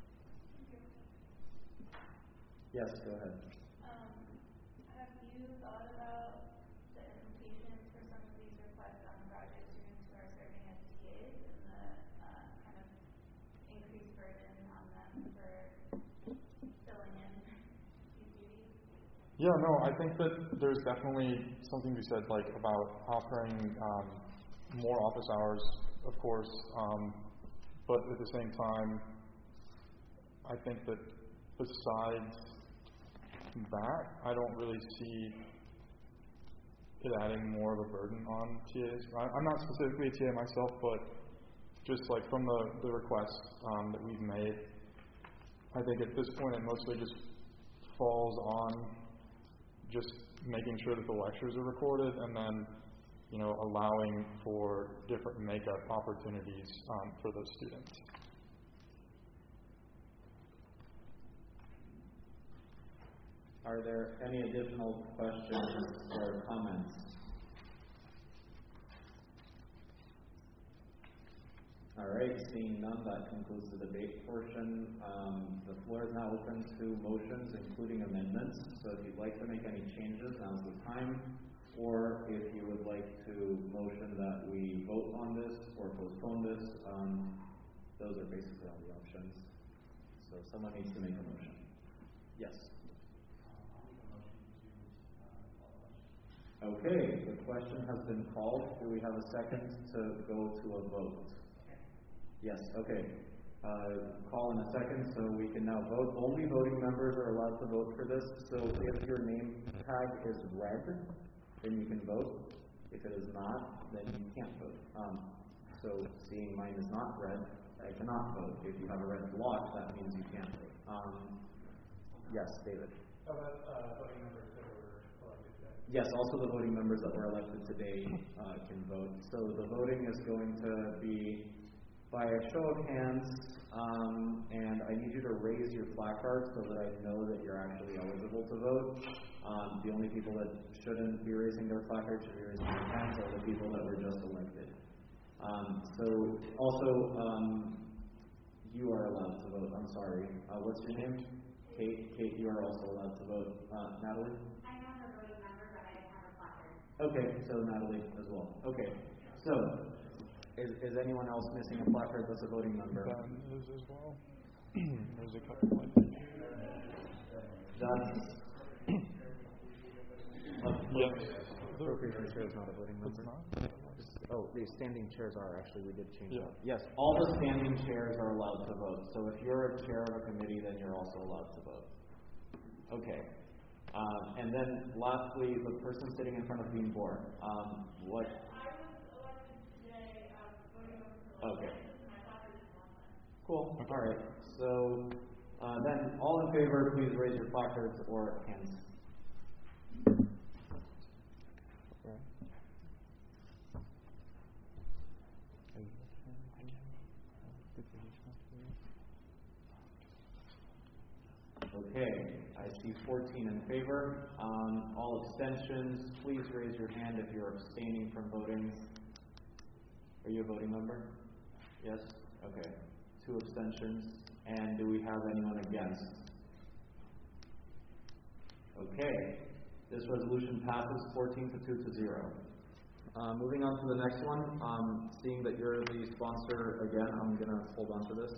Yes, go ahead. Have you thought about the implications for some of these requests on graduate students who are serving as TAs and the kind of increased burden on them for filling in these duties? Yeah, no, I think that there's definitely something to be said about offering more office hours, of course, but at the same time, I think that besides that, I don't really see it adding more of a burden on TAs. I'm not specifically a TA myself, but just like from the requests that we've made, I think at this point it mostly just falls on just making sure that the lectures are recorded and then, you know, allowing for different makeup opportunities for those students. Are there any additional questions or comments? All right, seeing none, that concludes the debate portion. The floor is now open to motions, including amendments. So if you'd like to make any changes, now's the time. Or if you would like to motion that we vote on this or postpone this, those are basically all the options. So someone needs to make a motion. Yes. Okay, the question has been called. Do we have a second to go to a vote? Yes, okay. Call in a second so we can now vote. Only voting members are allowed to vote for this. So if your name tag is red, then you can vote. If it is not, then you can't vote. So seeing mine is not red, I cannot vote. If you have a red block, that means you can't vote. Yes, David. How about voting members that were elected today? Yes, also the voting members that were elected today can vote. So the voting is going to be by a show of hands, and I need you to raise your placard so that I know that you're actually eligible to vote. The only people that shouldn't be raising their placard should be raising their hands are the people that were just elected. So also, you are allowed to vote. I'm sorry. What's your name? Kate. Kate, you are also allowed to vote. Natalie? I am a voting member, but I didn't have a placard. Okay, so Natalie as well. Okay, so is anyone else missing a placard that's a voting member? Ben is as well. There's a couple, I think. That's yes. appropriate chair is not a voting member. It's not? Oh, the standing chairs are actually. We did change that. Yeah. Yes, all the standing chairs are allowed to vote. So if you're a chair of a committee, then you're also allowed to vote. Okay. And then lastly, the person sitting in front of Dean Bohr. What? I was elected today, voting over Okay. my father is not. Cool. All right. So then, all in favor, please raise your placards or hands. Okay, I see 14 in favor. All abstentions, please raise your hand if you're abstaining from voting. Are you a voting member? Yes? Okay. 2 abstentions. And do we have anyone against? Okay. This resolution passes 14 to 2 to 0. Moving on to the next one. Seeing that you're the sponsor again, I'm going to hold on to this.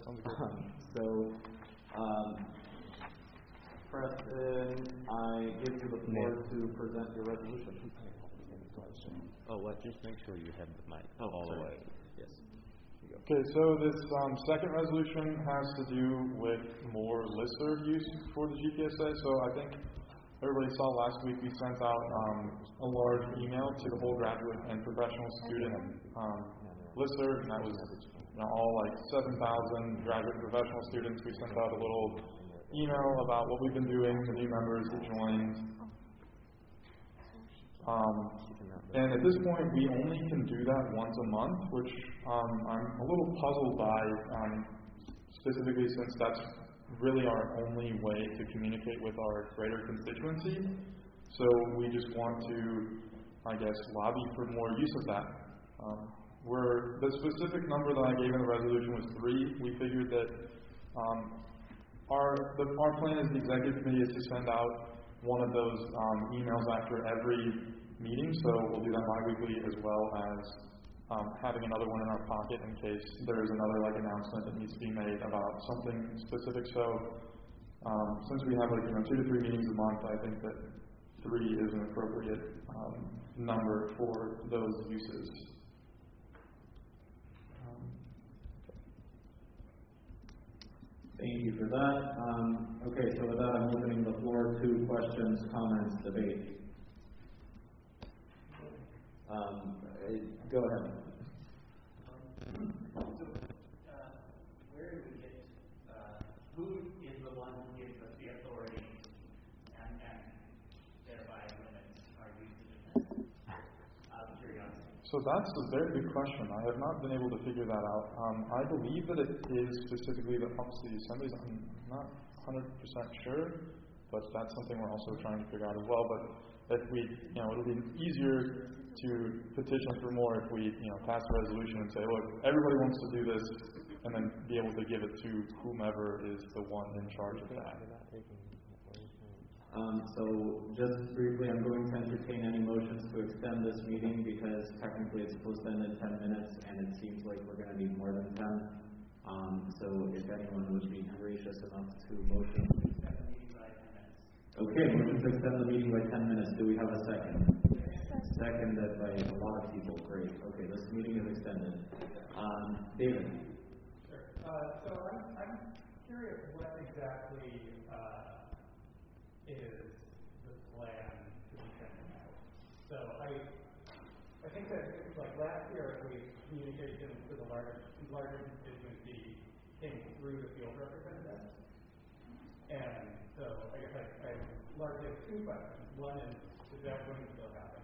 Preston, I give you the floor to present your resolution. Oh, what? Just make sure you have the mic all the way. Yes. Okay, so this second resolution has to do with more listserv use for the GPSA. So I think everybody saw last week we sent out a large email to the whole graduate and professional student listserv, and that was all like 7,000 graduate and professional students. We sent out a little email about what we've been doing, the new members that joined. And at this point, we only can do that once a month, which I'm a little puzzled by, specifically since that's really our only way to communicate with our greater constituency. So we just want to, I guess, lobby for more use of that. The specific number that I gave in the resolution was 3. We figured that our plan as the executive committee is to send out one of those emails after every meeting, so we'll do that bi-weekly, as well as having another one in our pocket in case there's another announcement that needs to be made about something specific. So since we have 2 to 3 meetings a month, I think that 3 is an appropriate number for those uses. Thank you for that. Okay, so with that, I'm opening the floor to questions, comments, debate. Go ahead. Where do we get, who is the one who gives us the authority and thereby limits our usage of it? Out of curiosity. So that's a very good question. I have not been able to figure that out. I believe that it is specifically the Office of the Assemblies. I'm not 100% sure, but that's something we're also trying to figure out as well. But if we, it'll be easier to petition for more if we, pass a resolution and say, look, everybody wants to do this, and then be able to give it to whomever is the one in charge of that. So just briefly, I'm going to entertain any motions to extend this meeting because technically it's supposed to end in 10 minutes, and it seems like we're going to need more than 10. So if anyone would be gracious enough to motion. Okay, motion to extend the meeting by 10 minutes. Do we have a second? Seconded by a lot of people. Great. Okay, this meeting is extended. David. Sure. So I'm curious what exactly is the plan to be sending out. So I think that like last year, communication to the larger constituency came through the field representative. And so I guess I largely have two questions. One is that going to still happen?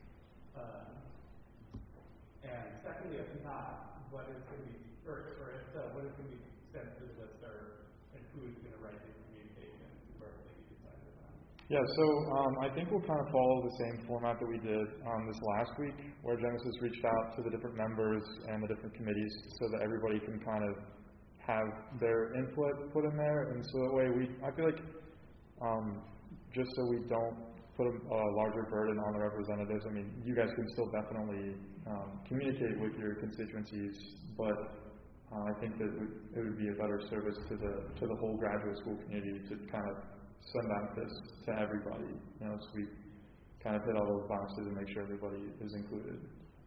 And secondly, if not, what is going to be, or if so, what is going to be sent to the listserv, and who is going to write these communications where they be decided on? Yeah, so I think we'll kind of follow the same format that we did this last week, where Genesis reached out to the different members and the different committees so that everybody can kind of have their input put in there, and so that way I feel like just so we don't put a larger burden on the representatives. I mean, you guys can still definitely communicate with your constituencies, but I think that it would be a better service to the whole graduate school community to kind of send out this to everybody. So we kind of hit all those boxes and make sure everybody is included.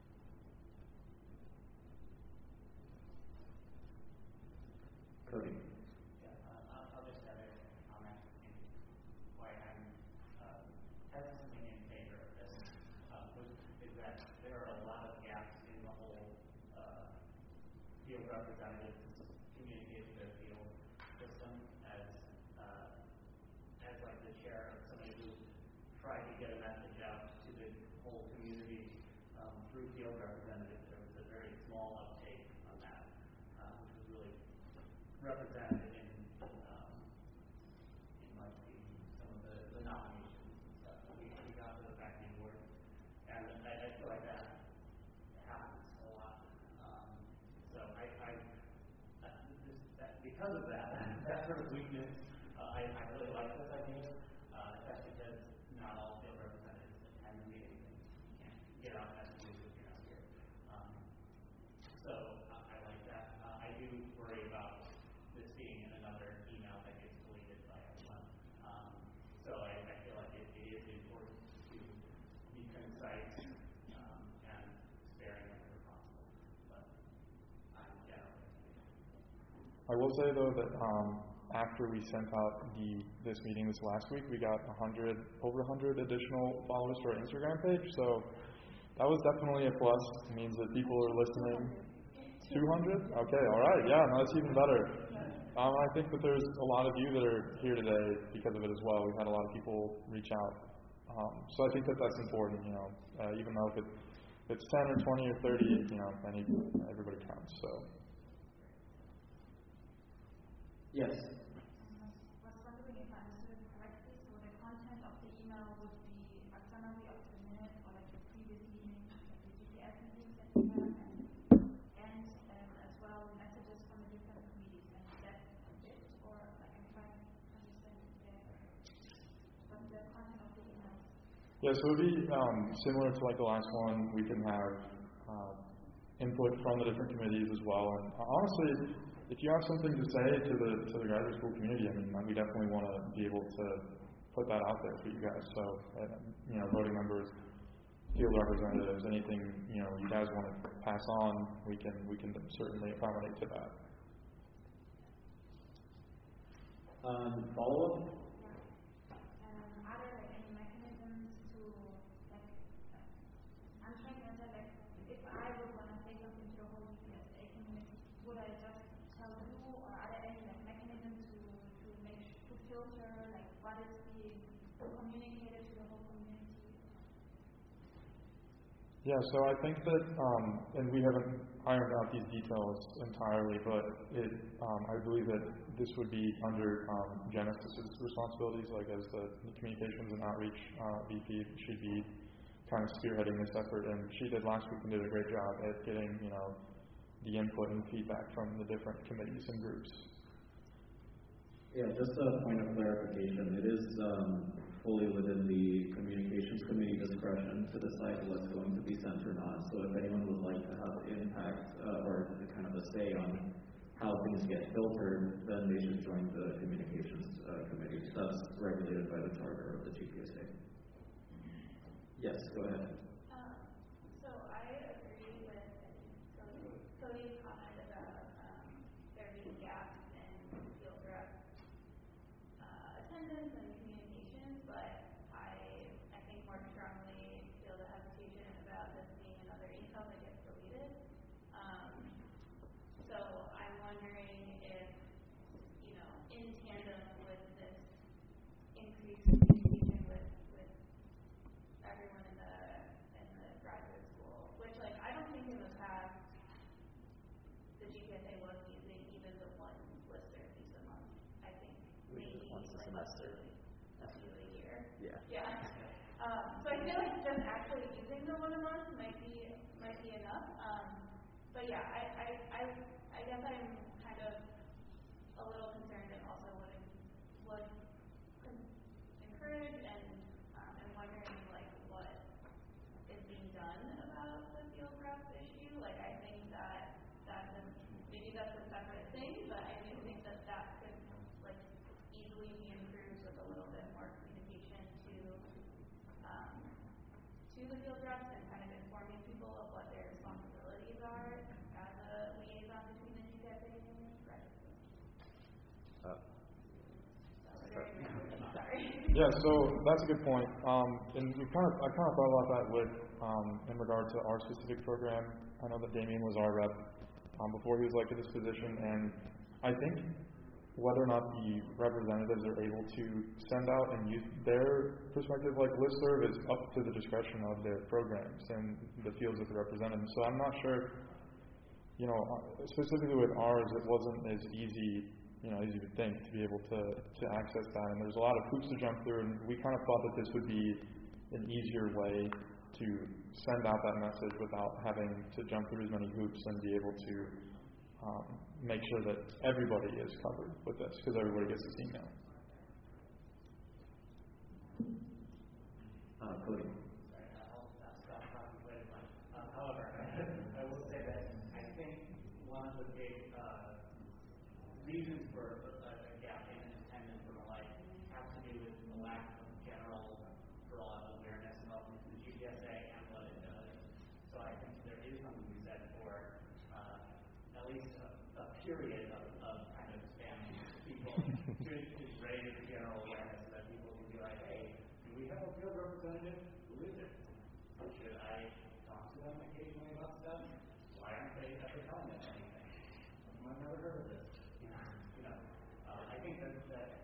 Cody. I'll just have a comment in why I'm hesitantly in favor of this, is that there are a lot of gaps in the whole field representatives communicate to their field system as like the chair of somebody who tried to get a message out to the whole community through field representatives. There was a very small uptake on that, which was really represented in like some of the nominations and stuff that we got for the faculty board, and I feel like that happens a lot. So because of that sort of weakness, I really like this idea, especially because not all field representatives attend the meetings and you can't get out messages if you're not here. So I like that. I do worry about this being another email that gets deleted by everyone. So I feel like it is important to be concise and sparing whenever possible. But I'm generally. I will say though that after we sent out this meeting this last week, we got over 100 additional followers to our Instagram page. So that was definitely a plus. It means that people are listening. 200? Okay, all right. Yeah, no, that's even better. I think that there's a lot of you that are here today because of it as well. We've had a lot of people reach out. So I think that that's important, even though if it's 10 or 20 or 30, everybody counts. So. Yes. I was wondering if I understood correctly, so the content of the email would be a summary of the minute or like the previous meeting, like the GPS meetings that we had, and as well messages from the different committees, and that's it, or like I'm trying to understand what's the content of the email. Yeah, so it would be similar to like the last one. We can have input from the different committees as well, and honestly, if you have something to say to the graduate school community, we definitely want to be able to put that out there for you guys. So, voting members, field representatives, anything you guys want to pass on, we can certainly accommodate to that. Follow-up? Are there like any mechanisms to like? I'm trying to answer like if I would want to say something to the whole GPSA community, would I just tell you, or are there any like mechanisms to make to filter like what is being communicated to the whole community? Yeah, so I think that, and we haven't ironed out these details entirely, but I believe that this would be under Genesis's responsibilities, like as the communications and outreach VP. She'd be kind of spearheading this effort, and she did last week and did a great job at getting, the input and feedback from the different committees and groups. Yeah, just a point of clarification. It is fully within the communications committee discretion to decide what's going to be sent or not. So if anyone would like to have impact or kind of a say on how things get filtered, then they should join the communications committee. That's regulated by the charter of the GPSA. Yes, go ahead. So I agree with Cody's comment about there being gaps in field rep attendance and communications, but I think more strongly feel the hesitation about this being another email that gets deleted. So I'm wondering if, in tandem with this increased communication with everyone in the graduate school, which I don't think in the past the GPSA was using even the one listserv piece a month. I think maybe once a semester. a few a year. Yeah. So I feel like just actually using the one a month might be enough. But yeah, I guess I'm kind of a little concerned and also would encourage and wondering what is being done about the field rep issue. I think maybe that's a separate thing, but I do think that could easily be improved with a little bit more communication to the field reps and kind of informing people of what their responsibilities are as a liaison between the GPSA and the graduate school. Sorry. Yeah, so that's a good point. And I kind of thought about that with in regard to our specific program. I know that Damien was our rep before he was elected to this position, and I think whether or not the representatives are able to send out and use their perspective listserv is up to the discretion of their programs and the fields that they're represented. So I'm not sure, specifically with ours, it wasn't as easy, as you would think, to be able to access that. And there's a lot of hoops to jump through, and we kind of thought that this would be an easier way to send out that message without having to jump through as many hoops and be able to make sure that everybody is covered with this, because everybody gets this email. Cody. However, I will say that I think one of the big reasons for a gap in attendance and the like has to do with the lack of general broad awareness of the GPSA and what it does. So I think there is something to be said for at least a period of kind of spamming people to raise general awareness so that people can be like, hey, do we have a field representative? Who is it? Should I talk to them occasionally about stuff? Why aren't they ever telling us anything? I've never heard of this. I think that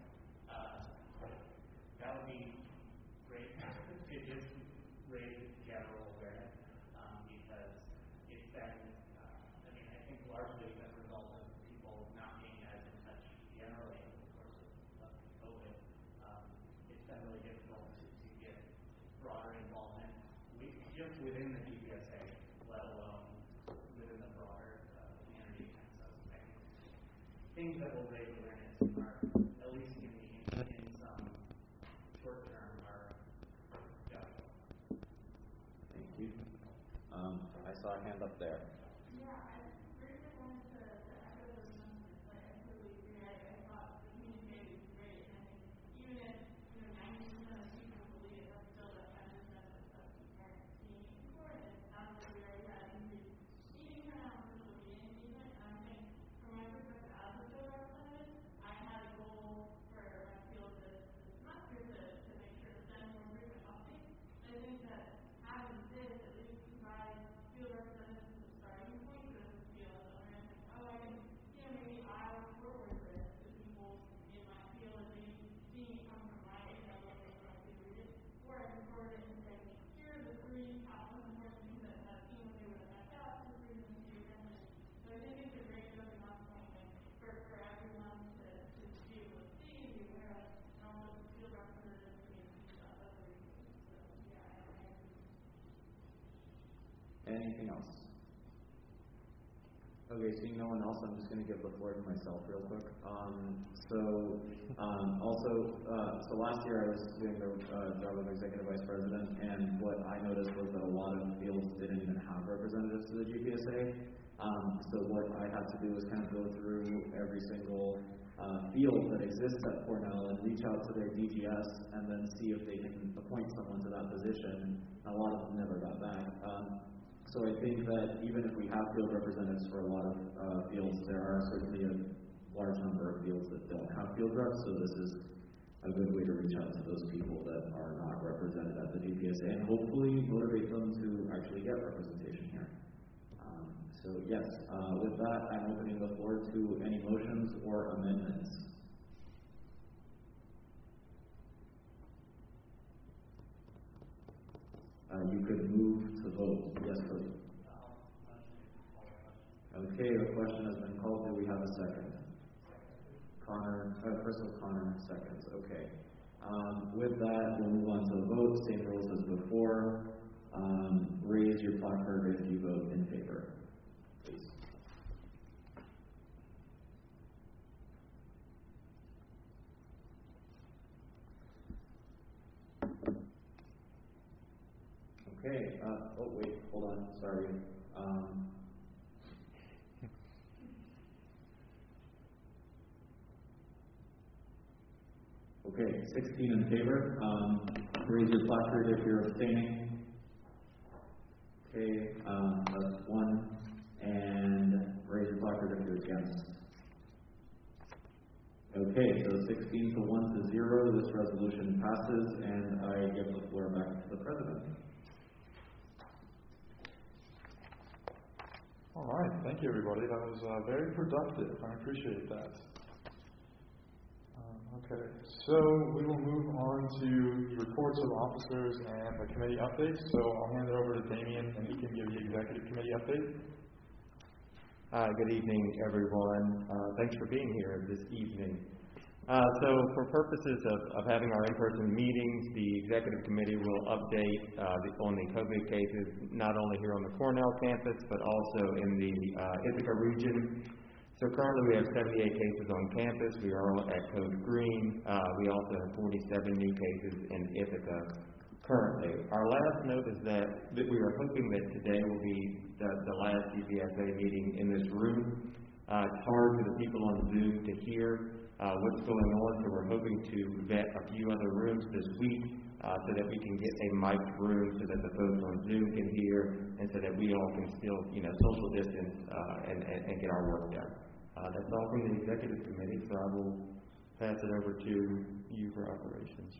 would be great to just raise general awareness because it's been, I think largely as a result of people not being as in touch generally over the course of COVID. It's been really difficult to get broader involvement just within the GPSA, let alone within the broader community. And so I think things that will raise awareness are, at least in some short term, are valuable. Thank you. I saw a hand up there. Yeah, I briefly wanted to echo those sentiments. I completely agree. I thought the communication was great, and I think even if 90% of people believe it, that's still that 10% that we aren't seeing it before. And it's not only we already had increased speaking turnout on social media engagement, and I think from my perspective as a field representative, I had a goal for Anything else? Okay, seeing no one else, I'm just going to give the floor to myself real quick. So last year I was doing the job of executive vice president, and what I noticed was that a lot of fields didn't even have representatives to the GPSA. So what I had to do was kind of go through every single field that exists at Cornell and reach out to their DGS and then see if they can appoint someone to that position. A lot of them never got back. So I think that even if we have field representatives for a lot of fields, there are certainly a large number of fields that don't have field reps, so this is a good way to reach out to those people that are not represented at the GPSA and hopefully motivate them to actually get representation here. So yes, with that, I'm opening the floor to any motions or amendments. You could move to vote. Yes, please. Okay, the question has been called. Do we have a second? Crystal Connor seconds. Okay. With that, we'll move on to the vote. Same rules as before. Raise your placard if you vote in favor, please. Okay. Oh, wait. Hold on. Sorry. Okay. 16 in favor. Raise your placard if you're abstaining. Okay. That's 1. And raise your placard if you're against. Okay, so 16 to 1 to 0, this resolution passes, and I give the floor back to the President. All right, thank you, everybody. That was very productive. I appreciate that. Okay, so we will move on to the reports of officers and the committee updates. So I'll hand it over to Damien, and he can give the executive committee update. Good evening, everyone. Thanks for being here this evening. So for purposes of having our in-person meetings, the executive committee will update on the COVID cases, not only here on the Cornell campus, but also in the Ithaca region. So currently we have 78 cases on campus. We are all at Code Green. We also have 47 new cases in Ithaca currently. Our last note is that we are hoping that today will be the last GPSA meeting in this room. It's hard for the people on Zoom to hear what's going on, so we're hoping to vet a few other rooms this week so that we can get a mic'd room so that the folks on Zoom can hear and so that we all can still, social distance and get our work done. That's all from the executive committee, so I will pass it over to you for operations.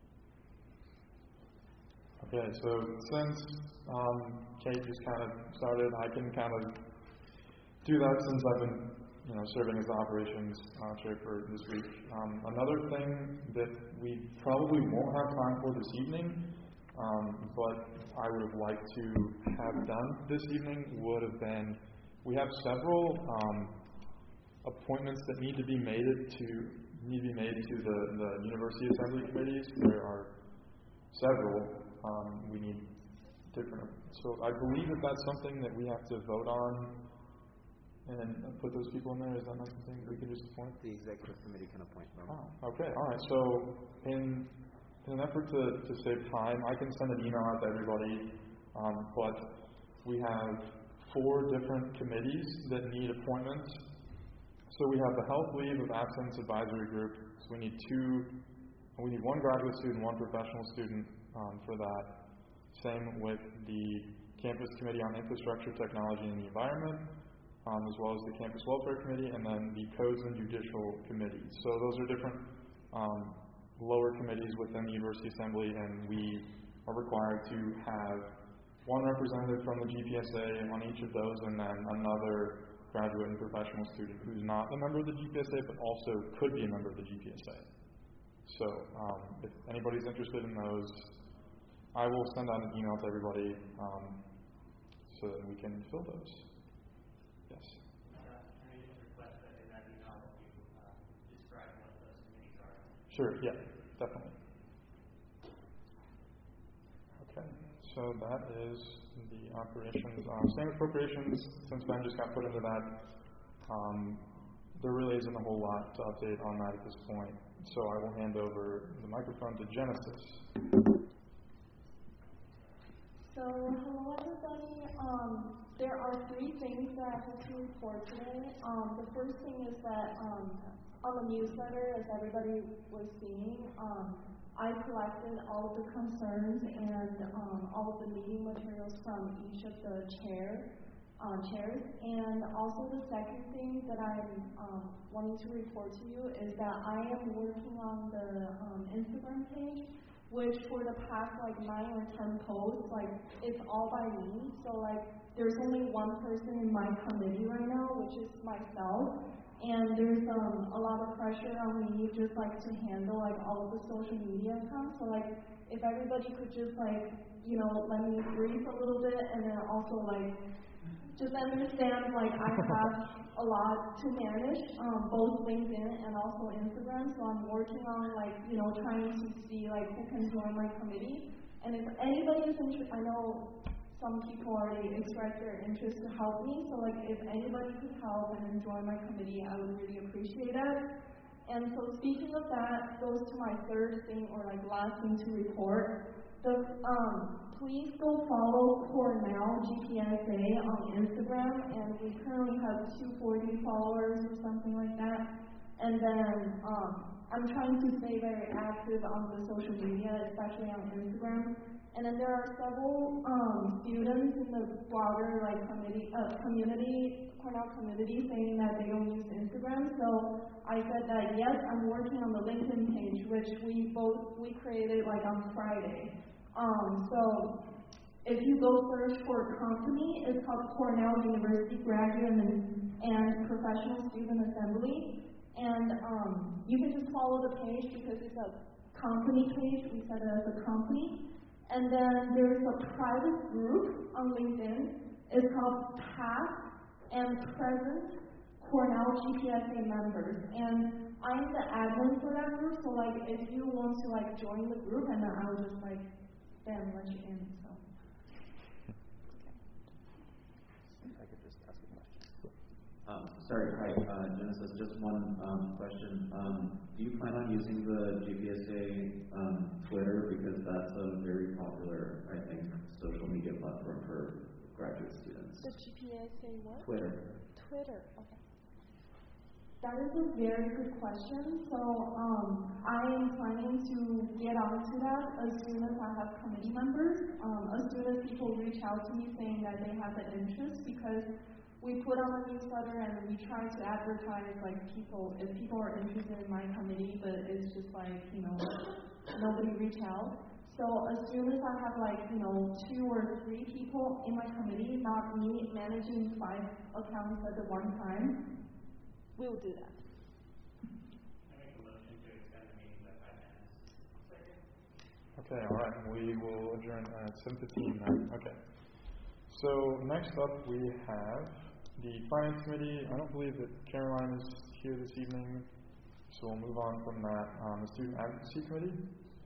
Okay, so since Kate just kind of started, I can kind of do that since I've been, serving as the operations chair for this week. Another thing that we probably won't have time for this evening, but I would have liked to have done this evening would have been, we have several appointments that need to be made to the University Assembly committees. There are several. We need different. So I believe that that's something that we have to vote on and put those people in there. Is that not something we can just appoint? The executive committee can appoint them. Oh, okay. All right. So in an effort to save time, I can send an email out to everybody. But we have 4 different committees that need appointments. So we have the Health Leave of Absence Advisory Group. So we need 1 graduate student, 1 professional student for that. Same with the Campus Committee on Infrastructure, Technology, and the Environment, as well as the Campus Welfare Committee, and then the Codes and Judicial Committee. So those are different lower committees within the University Assembly, and we are required to have 1 representative from the GPSA on each of those, and then another graduate and professional student who's not a member of the GPSA, but also could be a member of the GPSA. So if anybody's interested in those, I will send out an email to everybody so that we can fill those. Yes? I need to request that in that email you describe what those committees are. Sure, yeah, definitely. Okay, so that is the operations. Standard appropriations, since Ben just got put into that, there really isn't a whole lot to update on that at this point. So I will hand over the microphone to Genesis. So, hello everybody. There are 3 things that I have to report today. The first thing is that on the newsletter, as everybody was seeing, I collected all of the concerns and all of the meeting materials from each of the chairs. And also the second thing that I'm wanting to report to you is that I am working on the Instagram page, which for the past 9 or 10 posts, it's all by me. So there's only one person in my committee right now, which is myself. And there's a lot of pressure on me just to handle all of the social media accounts. So if everybody could just let me breathe a little bit, and then also just understand I have a lot to manage, both LinkedIn and also Instagram. So I'm working on trying to see who can join my committee. And if anybody is interested, I know some people already expressed their interest to help me. So if anybody could help and join my committee, I would really appreciate it. And so speaking of that, goes to my third thing or last thing to report. Please go follow Cornell GPSA on Instagram, and we currently have 240 followers or something like that. And then I'm trying to stay very active on the social media, especially on Instagram. And then there are several students in the broader community, Cornell community, saying that they don't use Instagram. So I said that yes, I'm working on the LinkedIn page, which we created on Friday. So if you go search for company, it's called Cornell University Graduate and Professional Student Assembly. And you can just follow the page because it's a company page. We set it as a company. And then there's a private group on LinkedIn. It's called Past and Present Cornell GPSA Members. And I'm the admin for that group, so if you want to join the group, and then I'll just then let you in. So. I could just ask a question. Sorry, hi, Genesis. Just one question. Do you plan on using the GPSA Twitter, because that's a very popular, I think, social media platform for graduate students? The GPSA what? Twitter. Okay. That is a very good question. So I am planning to get onto that as soon as I have committee members. As soon as people reach out to me saying that they have an interest, because we put on a newsletter and we try to advertise if people are interested in my committee, but it's just nobody reach out. So as soon as I have 2 or 3 people in my committee, not me managing 5 accounts at the one time, we will do that. I make a motion to extend the meeting by 5 minutes. Okay, all right. We will adjourn at 7:15 now. Okay. So next up we have the Finance Committee. I don't believe that Caroline is here this evening, so we'll move on from that. The Student Advocacy Committee.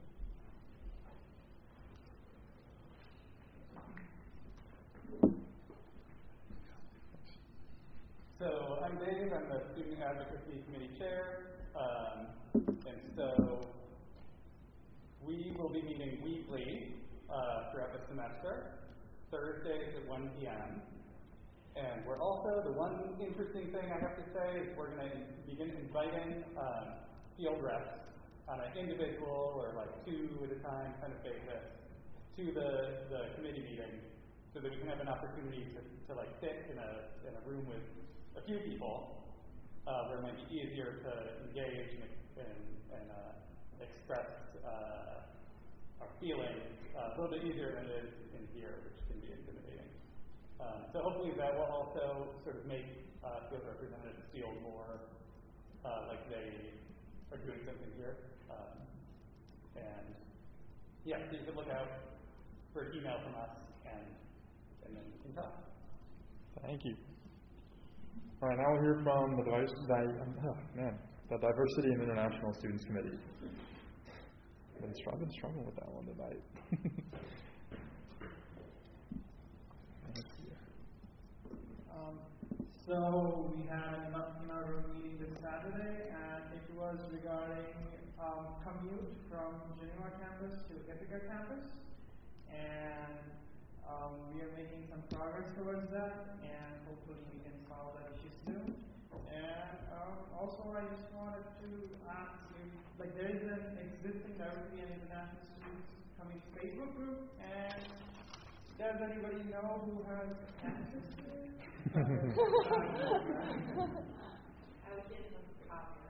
So I'm Dave. I'm the Student Advocacy Committee Chair. And so we will be meeting weekly throughout the semester, Thursdays at 1 p.m. And we're also, the one interesting thing I have to say is we're going to begin inviting field reps on an individual or 2 at a time kind of basis to the committee meeting, so that we can have an opportunity to sit in a room with a few people where it might be easier to engage and express our feelings a little bit easier than it is in here, which can be intimidating. So hopefully that will also sort of make field representatives feel more like they are doing something here. And yeah, so you can look out for an email from us, and then we can talk. Thank you. All right, now we'll hear from the Diversity and International Students Committee. I've been struggling with that one tonight. So we had an inaugural meeting this Saturday, and it was regarding commute from Geneva campus to Ithaca campus, and we are making some progress towards that, and hopefully we can solve that issue soon. And also, I just wanted to ask you, like, there is an existing diversity and international students coming Facebook group, and does anybody know who has access to it? I would get them a copy.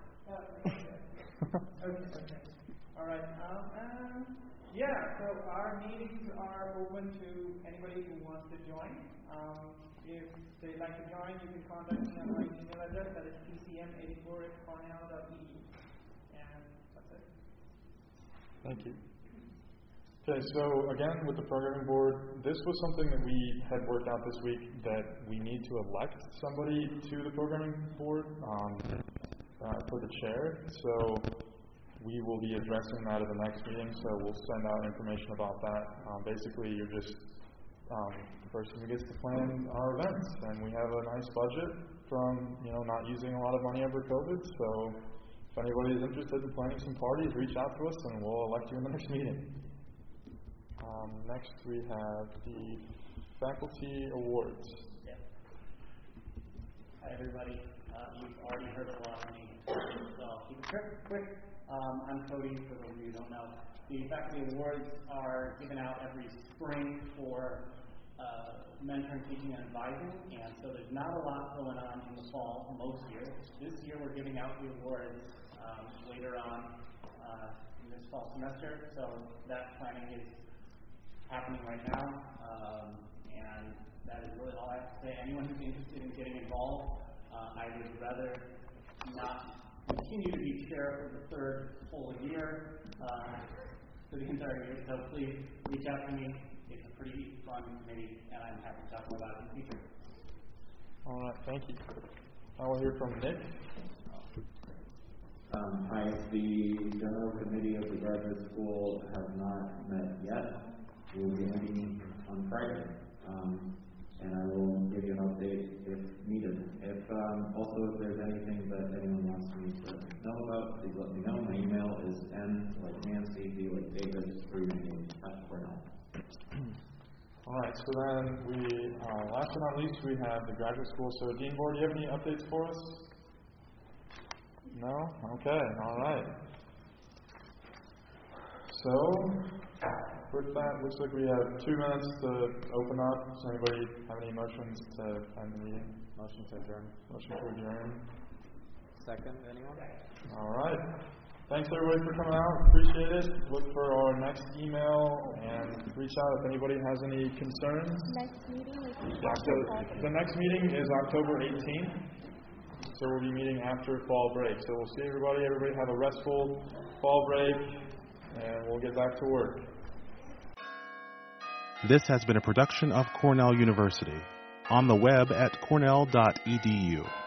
Okay. All right. Yeah, so our meetings are open to anybody who wants to join. If they'd like to join, you can contact me on my email address, that is tcm84@cornell.edu. And that's it. Thank you. Okay, so again, with the programming board, this was something that we had worked out this week, that we need to elect somebody to the programming board for the chair. So we will be addressing that at the next meeting, so we'll send out information about that. Basically, you're just the person who gets to plan our events, and we have a nice budget from not using a lot of money over COVID. So if anybody is interested in planning some parties, reach out to us, and we'll elect you in the next meeting. Next, we have the faculty awards. Yeah. Hi, everybody. You've already heard a lot of me, so I'll keep it quick. I'm Cody, for those of you who don't know. The faculty awards are given out every spring for mentoring, teaching, and advising, and so there's not a lot going on in the fall most years. This year we're giving out the awards later on in this fall semester, so that planning is happening right now, and that is really all I have to say. Anyone who's interested in getting involved, I would rather not continue to be chair for the third full year, for the entire year, so please reach out to me. It's a pretty fun committee, and I'm happy to talk more about it in the future. All right, thank you. I will hear from Nick. Hi, the general committee of the graduate school has not met yet. We'll be meeting on Friday, and I will give you an update if needed. If there's anything that anyone wants me to know about, please let me know. My email is n like Nancy, d like David, @Cornell. All right, so then we, last but not least, we have the graduate school. So, Dean Board, do you have any updates for us? No? Okay, all right. So, with that, looks like we have 2 minutes to open up. Does anybody have any motions to end the meeting? Motion to adjourn. Motion to adjourn. Second, anyone? All right. Thanks, everybody, for coming out. Appreciate it. Look for our next email and reach out if anybody has any concerns. Next meeting is The next meeting is October 18th. So we'll be meeting after fall break. So we'll see everybody. Everybody have a restful fall break, and we'll get back to work. This has been a production of Cornell University. On the web at cornell.edu.